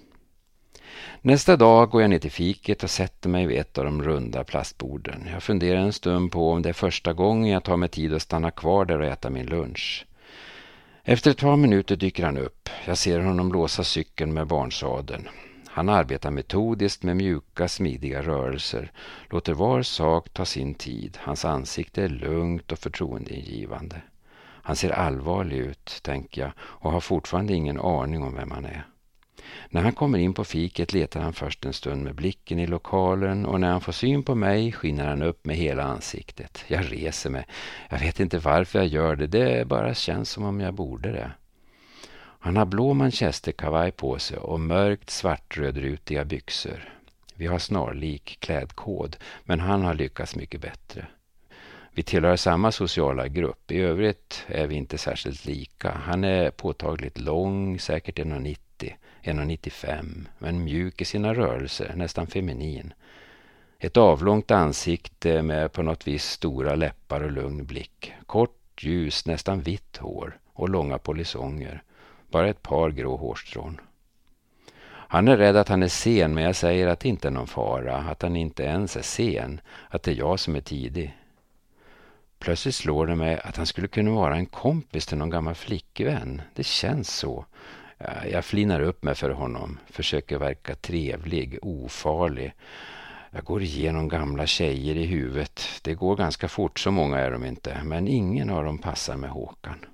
Nästa dag går jag ner till fiket och sätter mig vid ett av de runda plastborden. Jag funderar en stund på om det är första gången jag tar mig tid att stanna kvar där och äta min lunch. Efter ett par minuter dyker han upp. Jag ser honom låsa cykeln med barnsadeln. Han arbetar metodiskt med mjuka, smidiga rörelser. Låter var sak ta sin tid. Hans ansikte är lugnt och förtroendeingivande. Han ser allvarlig ut, tänker jag, och har fortfarande ingen aning om vem han är. När han kommer in på fiket letar han först en stund med blicken i lokalen och när han får syn på mig skiner han upp med hela ansiktet. Jag reser mig. Jag vet inte varför jag gör det, det bara känns som om jag borde det. Han har blå manchesterkavaj på sig och mörkt svartrödrutiga byxor. Vi har snarlik klädkod, men han har lyckats mycket bättre. Vi tillhör samma sociala grupp. I övrigt är vi inte särskilt lika. Han är påtagligt lång, säkert en komma nittio, en komma nittiofem, men mjuk i sina rörelser, nästan feminin. Ett avlångt ansikte med på något vis stora läppar och lugn blick. Kort, ljus, nästan vitt hår och långa polisonger. Bara ett par grå hårstrån. Han är rädd att han är sen, men jag säger att det inte är någon fara. Att han inte ens är sen. Att det är jag som är tidig. Plötsligt slår det mig att han skulle kunna vara en kompis till någon gammal flickvän. Det känns så. Jag flinar upp mig för honom. Försöker verka trevlig, ofarlig. Jag går igenom gamla tjejer i huvudet. Det går ganska fort, så många är de inte. Men ingen av dem passar med Håkan.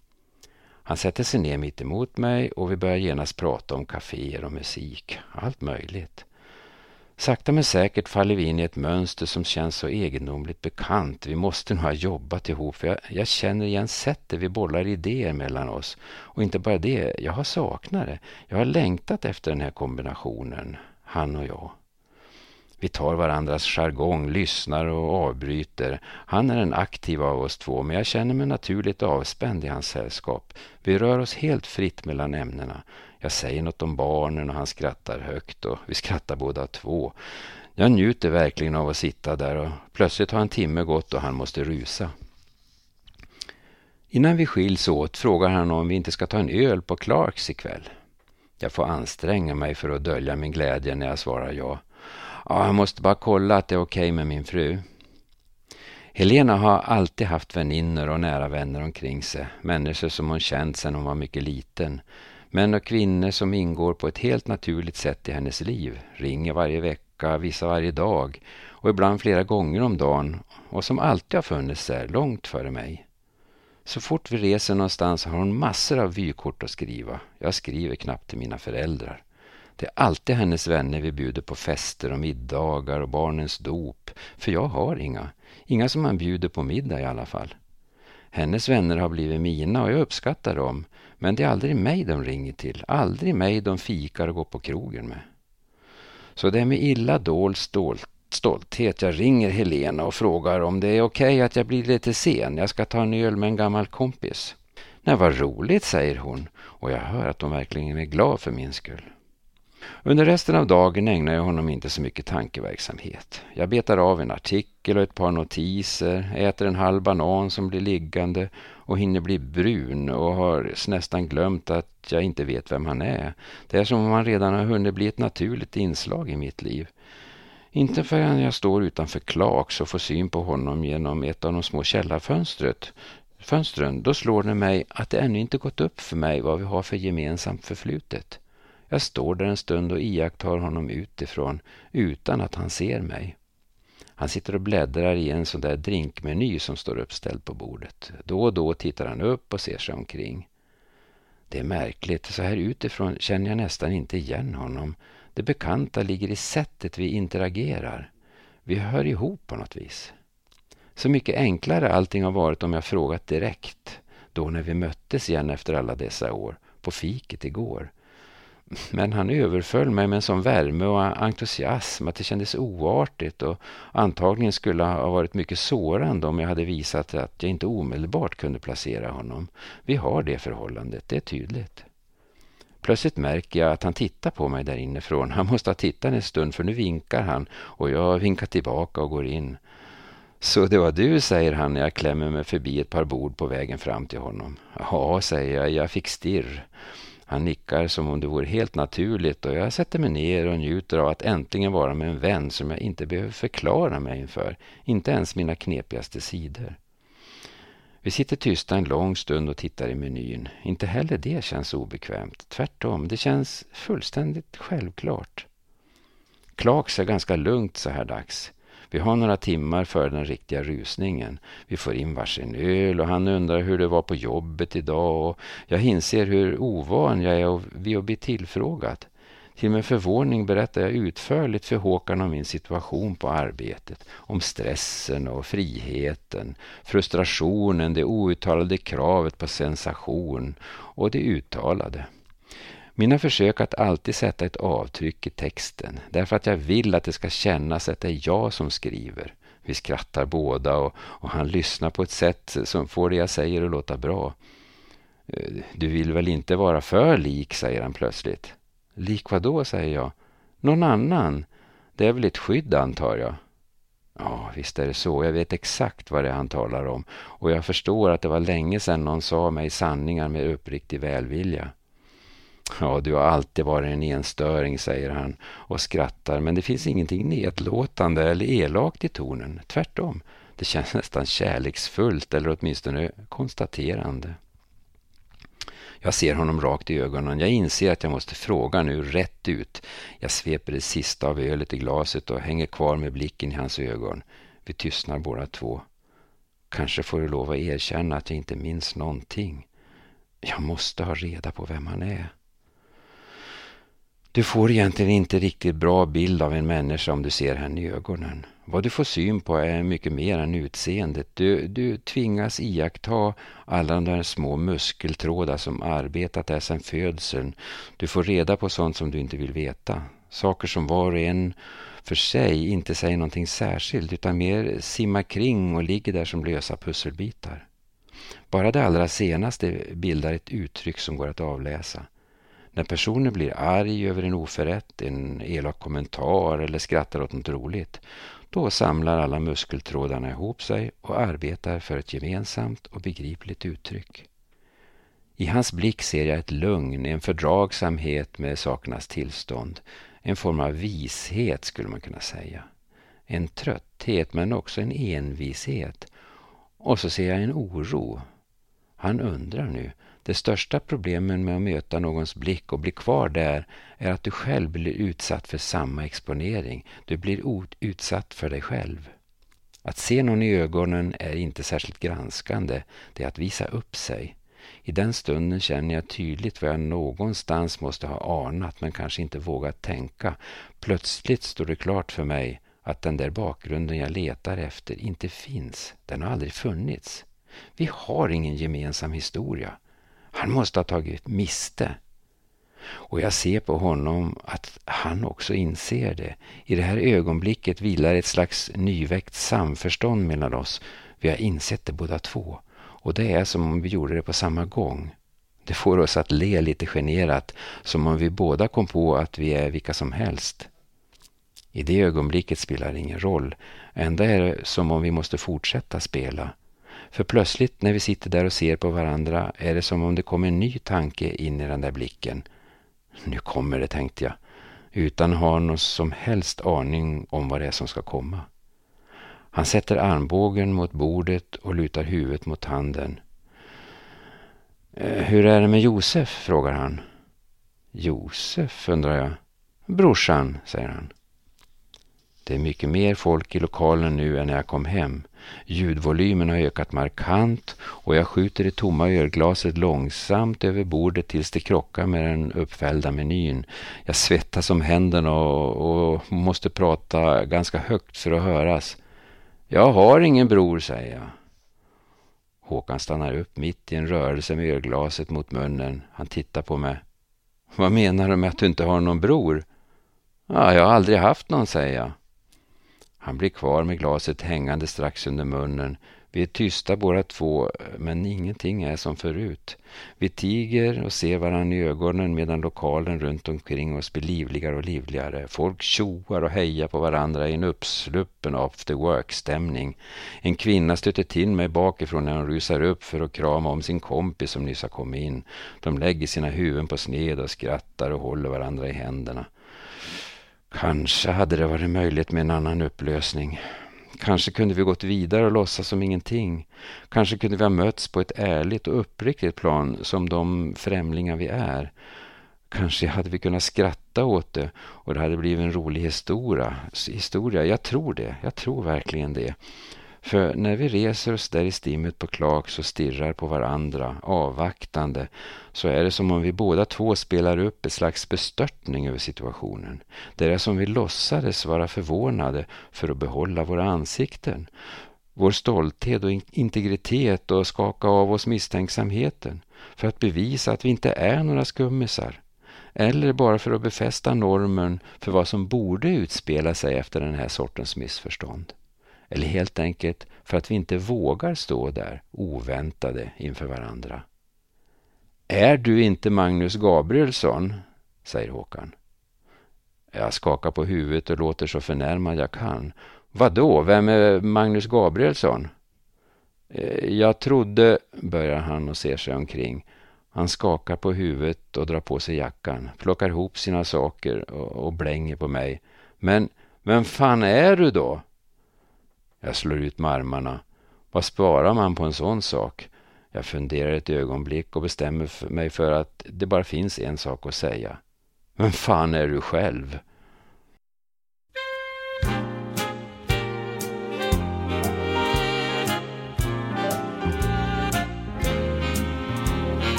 Han sätter sig ner mitt emot mig och vi börjar genast prata om kaféer och musik. Allt möjligt. Sakta men säkert faller vi in i ett mönster som känns så egendomligt bekant. Vi måste nog ha jobbat ihop, för jag, jag känner igen sättet vi bollar idéer mellan oss. Och inte bara det, jag har saknat det. Jag har längtat efter den här kombinationen, han och jag. Vi tar varandras jargong, lyssnar och avbryter. Han är den aktiva av oss två, men jag känner mig naturligt avspänd i hans sällskap. Vi rör oss helt fritt mellan ämnena. Jag säger något om barnen och han skrattar högt och vi skrattar båda två. Jag njuter verkligen av att sitta där och plötsligt har en timme gått och han måste rusa. Innan vi skiljs åt frågar han om vi inte ska ta en öl på Clarks ikväll. Jag får anstränga mig för att dölja min glädje när jag svarar ja. Ja, jag måste bara kolla att det är okej med min fru. Helena har alltid haft väninnor och nära vänner omkring sig. Människor som hon känt sedan hon var mycket liten. Män och kvinnor som ingår på ett helt naturligt sätt i hennes liv. Ringer varje vecka, vissa varje dag och ibland flera gånger om dagen. Och som alltid har funnits där, långt före mig. Så fort vi reser någonstans har hon massor av vykort att skriva. Jag skriver knappt till mina föräldrar. Det är alltid hennes vänner vi bjuder på fester och middagar och barnens dop. För jag har inga. Inga som man bjuder på middag i alla fall. Hennes vänner har blivit mina och jag uppskattar dem. Men det är aldrig mig de ringer till. Aldrig mig de fikar och går på krogen med. Så det är med illa dold stolt, stolthet jag ringer Helena och frågar om det är okej att jag blir lite sen. Jag ska ta en öl med en gammal kompis. Nej, vad roligt, säger hon. Och jag hör att hon verkligen är glad för min skull. Under resten av dagen ägnar jag honom inte så mycket tankeverksamhet. Jag betar av en artikel och ett par notiser, äter en halv banan som blir liggande och hinner bli brun och har nästan glömt att jag inte vet vem han är. Det är som om han redan har hunnit bli ett naturligt inslag i mitt liv. Inte förrän jag står utanför Clarks och får syn på honom genom ett av de små källarfönstret. Fönstren, då slår det mig att det ännu inte gått upp för mig vad vi har för gemensamt förflutet. Jag står där en stund och iakttar honom utifrån utan att han ser mig. Han sitter och bläddrar i en sån där drinkmeny som står uppställd på bordet. Då och då tittar han upp och ser sig omkring. Det är märkligt, så här utifrån känner jag nästan inte igen honom. Det bekanta ligger i sättet vi interagerar. Vi hör ihop på något vis. Så mycket enklare allting har varit om jag frågat direkt. Då när vi möttes igen efter alla dessa år, på fiket igår. Men han överföll mig med en sån värme och entusiasm att det kändes oartigt och antagligen skulle ha varit mycket sårande om jag hade visat att jag inte omedelbart kunde placera honom. Vi har det förhållandet, det är tydligt. Plötsligt märker jag att han tittar på mig där inifrån. Han måste ha tittat en stund för nu vinkar han och jag vinkar tillbaka och går in. Så det var du, säger han när jag klämmer mig förbi ett par bord på vägen fram till honom. Ja, säger jag, jag fick stirr. Han nickar som om det vore helt naturligt och jag sätter mig ner och njuter av att äntligen vara med en vän som jag inte behöver förklara mig inför, inte ens mina knepigaste sidor. Vi sitter tysta en lång stund och tittar i menyn. Inte heller det känns obekvämt, tvärtom, det känns fullständigt självklart. Clarks är ganska lugnt så här dags. Vi har några timmar före den riktiga rusningen. Vi får in varsin öl och han undrar hur det var på jobbet idag och jag inser hur ovan jag är vid att bli tillfrågad. Till min förvåning berättar jag utförligt för Håkan om min situation på arbetet, om stressen och friheten, frustrationen, det outtalade kravet på sensation och det uttalade. Mina försök att alltid sätta ett avtryck i texten, därför att jag vill att det ska kännas att det är jag som skriver. Vi skrattar båda och, och han lyssnar på ett sätt som får det jag säger att låta bra. Du vill väl inte vara för lik, säger han plötsligt. Lik vad då, säger jag. Någon annan. Det är väl ett skydd, antar jag. Ja, visst är det så. Jag vet exakt vad det är han talar om. Och jag förstår att det var länge sedan någon sa mig sanningar med uppriktig välvilja. Ja, du har alltid varit en enstöring, säger han och skrattar. Men det finns ingenting nedlåtande eller elakt i tonen. Tvärtom. Det känns nästan kärleksfullt eller åtminstone konstaterande. Jag ser honom rakt i ögonen. Jag inser att jag måste fråga nu rätt ut. Jag sveper det sista av ölet i glaset och hänger kvar med blicken i hans ögon. Vi tystnar båda två. Kanske får du lov att erkänna att jag inte minns någonting. Jag måste ha reda på vem han är. Du får egentligen inte riktigt bra bild av en människa om du ser henne i ögonen. Vad du får syn på är mycket mer än utseendet. Du, du tvingas iaktta alla de där små muskeltrådar som arbetat där sedan födseln. Du får reda på sånt som du inte vill veta. Saker som var och en för sig inte säger någonting särskilt utan mer simmar kring och ligger där som lösa pusselbitar. Bara det allra senaste bildar ett uttryck som går att avläsa. När personen blir arg över en oförrätt, en elak kommentar eller skrattar åt något roligt, då samlar alla muskeltrådarna ihop sig och arbetar för ett gemensamt och begripligt uttryck. I hans blick ser jag ett lugn, en fördragsamhet med sakernas tillstånd, en form av vishet skulle man kunna säga. En trötthet men också en envishet. Och så ser jag en oro. Han undrar nu. Det största problemet med att möta någons blick och bli kvar där är att du själv blir utsatt för samma exponering. Du blir utsatt för dig själv. Att se någon i ögonen är inte särskilt granskande. Det är att visa upp sig. I den stunden känner jag tydligt vad jag någonstans måste ha anat men kanske inte vågat tänka. Plötsligt står det klart för mig att den där bakgrunden jag letar efter inte finns. Den har aldrig funnits. Vi har ingen gemensam historia. Han måste ha tagit miste. Och jag ser på honom att han också inser det. I det här ögonblicket vilar ett slags nyväckt samförstånd mellan oss. Vi har insett det båda två. Och det är som om vi gjorde det på samma gång. Det får oss att le lite generat. Som om vi båda kom på att vi är vilka som helst. I det ögonblicket spelar det ingen roll. Ända är det som om vi måste fortsätta spela. För plötsligt när vi sitter där och ser på varandra är det som om det kommer en ny tanke in i den där blicken. Nu kommer det, tänkte jag, utan att ha någon som helst aning om vad det är som ska komma. Han sätter armbågen mot bordet och lutar huvudet mot handen. Hur är det med Josef, frågar han. Josef, undrar jag. Brorsan, säger han. Det är mycket mer folk i lokalen nu än när jag kom hem. Ljudvolymen har ökat markant och jag skjuter det tomma ölglaset långsamt över bordet tills det krockar med den uppfällda menyn. Jag svettas om händerna och, och måste prata ganska högt för att höras. Jag har ingen bror, säger jag. Håkan stannar upp mitt i en rörelse med ölglaset mot munnen. Han tittar på mig. Vad menar du med att du inte har någon bror? Ja, jag har aldrig haft någon, säger jag. Han blir kvar med glaset hängande strax under munnen. Vi är tysta båda två, men ingenting är som förut. Vi tiger och ser varann i ögonen medan lokalen runt omkring oss blir livligare och livligare. Folk tjoar och hejar på varandra i en uppsluppen after work-stämning. En kvinna stöter till mig bakifrån när hon rusar upp för att krama om sin kompis som nyss har kommit in. De lägger sina huvuden på sned och skrattar och håller varandra i händerna. Kanske hade det varit möjligt med en annan upplösning. Kanske kunde vi gått vidare och låtsas som ingenting. Kanske kunde vi ha mötts på ett ärligt och uppriktigt plan som de främlingar vi är. Kanske hade vi kunnat skratta åt det och det hade blivit en rolig historia. historia. Jag tror det. Jag tror verkligen det. För när vi reser oss där i stimmet på Clarks och stirrar på varandra, avvaktande, så är det som om vi båda två spelar upp ett slags bestörtning över situationen. Det är som vi låtsades vara förvånade för att behålla våra ansikten. Vår stolthet och integritet och skaka av oss misstänksamheten. För att bevisa att vi inte är några skummisar. Eller bara för att befästa normen för vad som borde utspela sig efter den här sortens missförstånd. Eller helt enkelt för att vi inte vågar stå där oväntade inför varandra. Är du inte Magnus Gabrielsson? Säger Håkan. Jag skakar på huvudet och låter så förnärmad jag kan. Vadå? Vem är Magnus Gabrielsson? Jag trodde, börjar han och ser sig omkring. Han skakar på huvudet och drar på sig jackan, plockar ihop sina saker och, och blänger på mig. Men, vem fan är du då? Jag slår ut med armarna. Vad sparar man på en sån sak? Jag funderar ett ögonblick och bestämmer mig för att det bara finns en sak att säga. Men fan är du själv?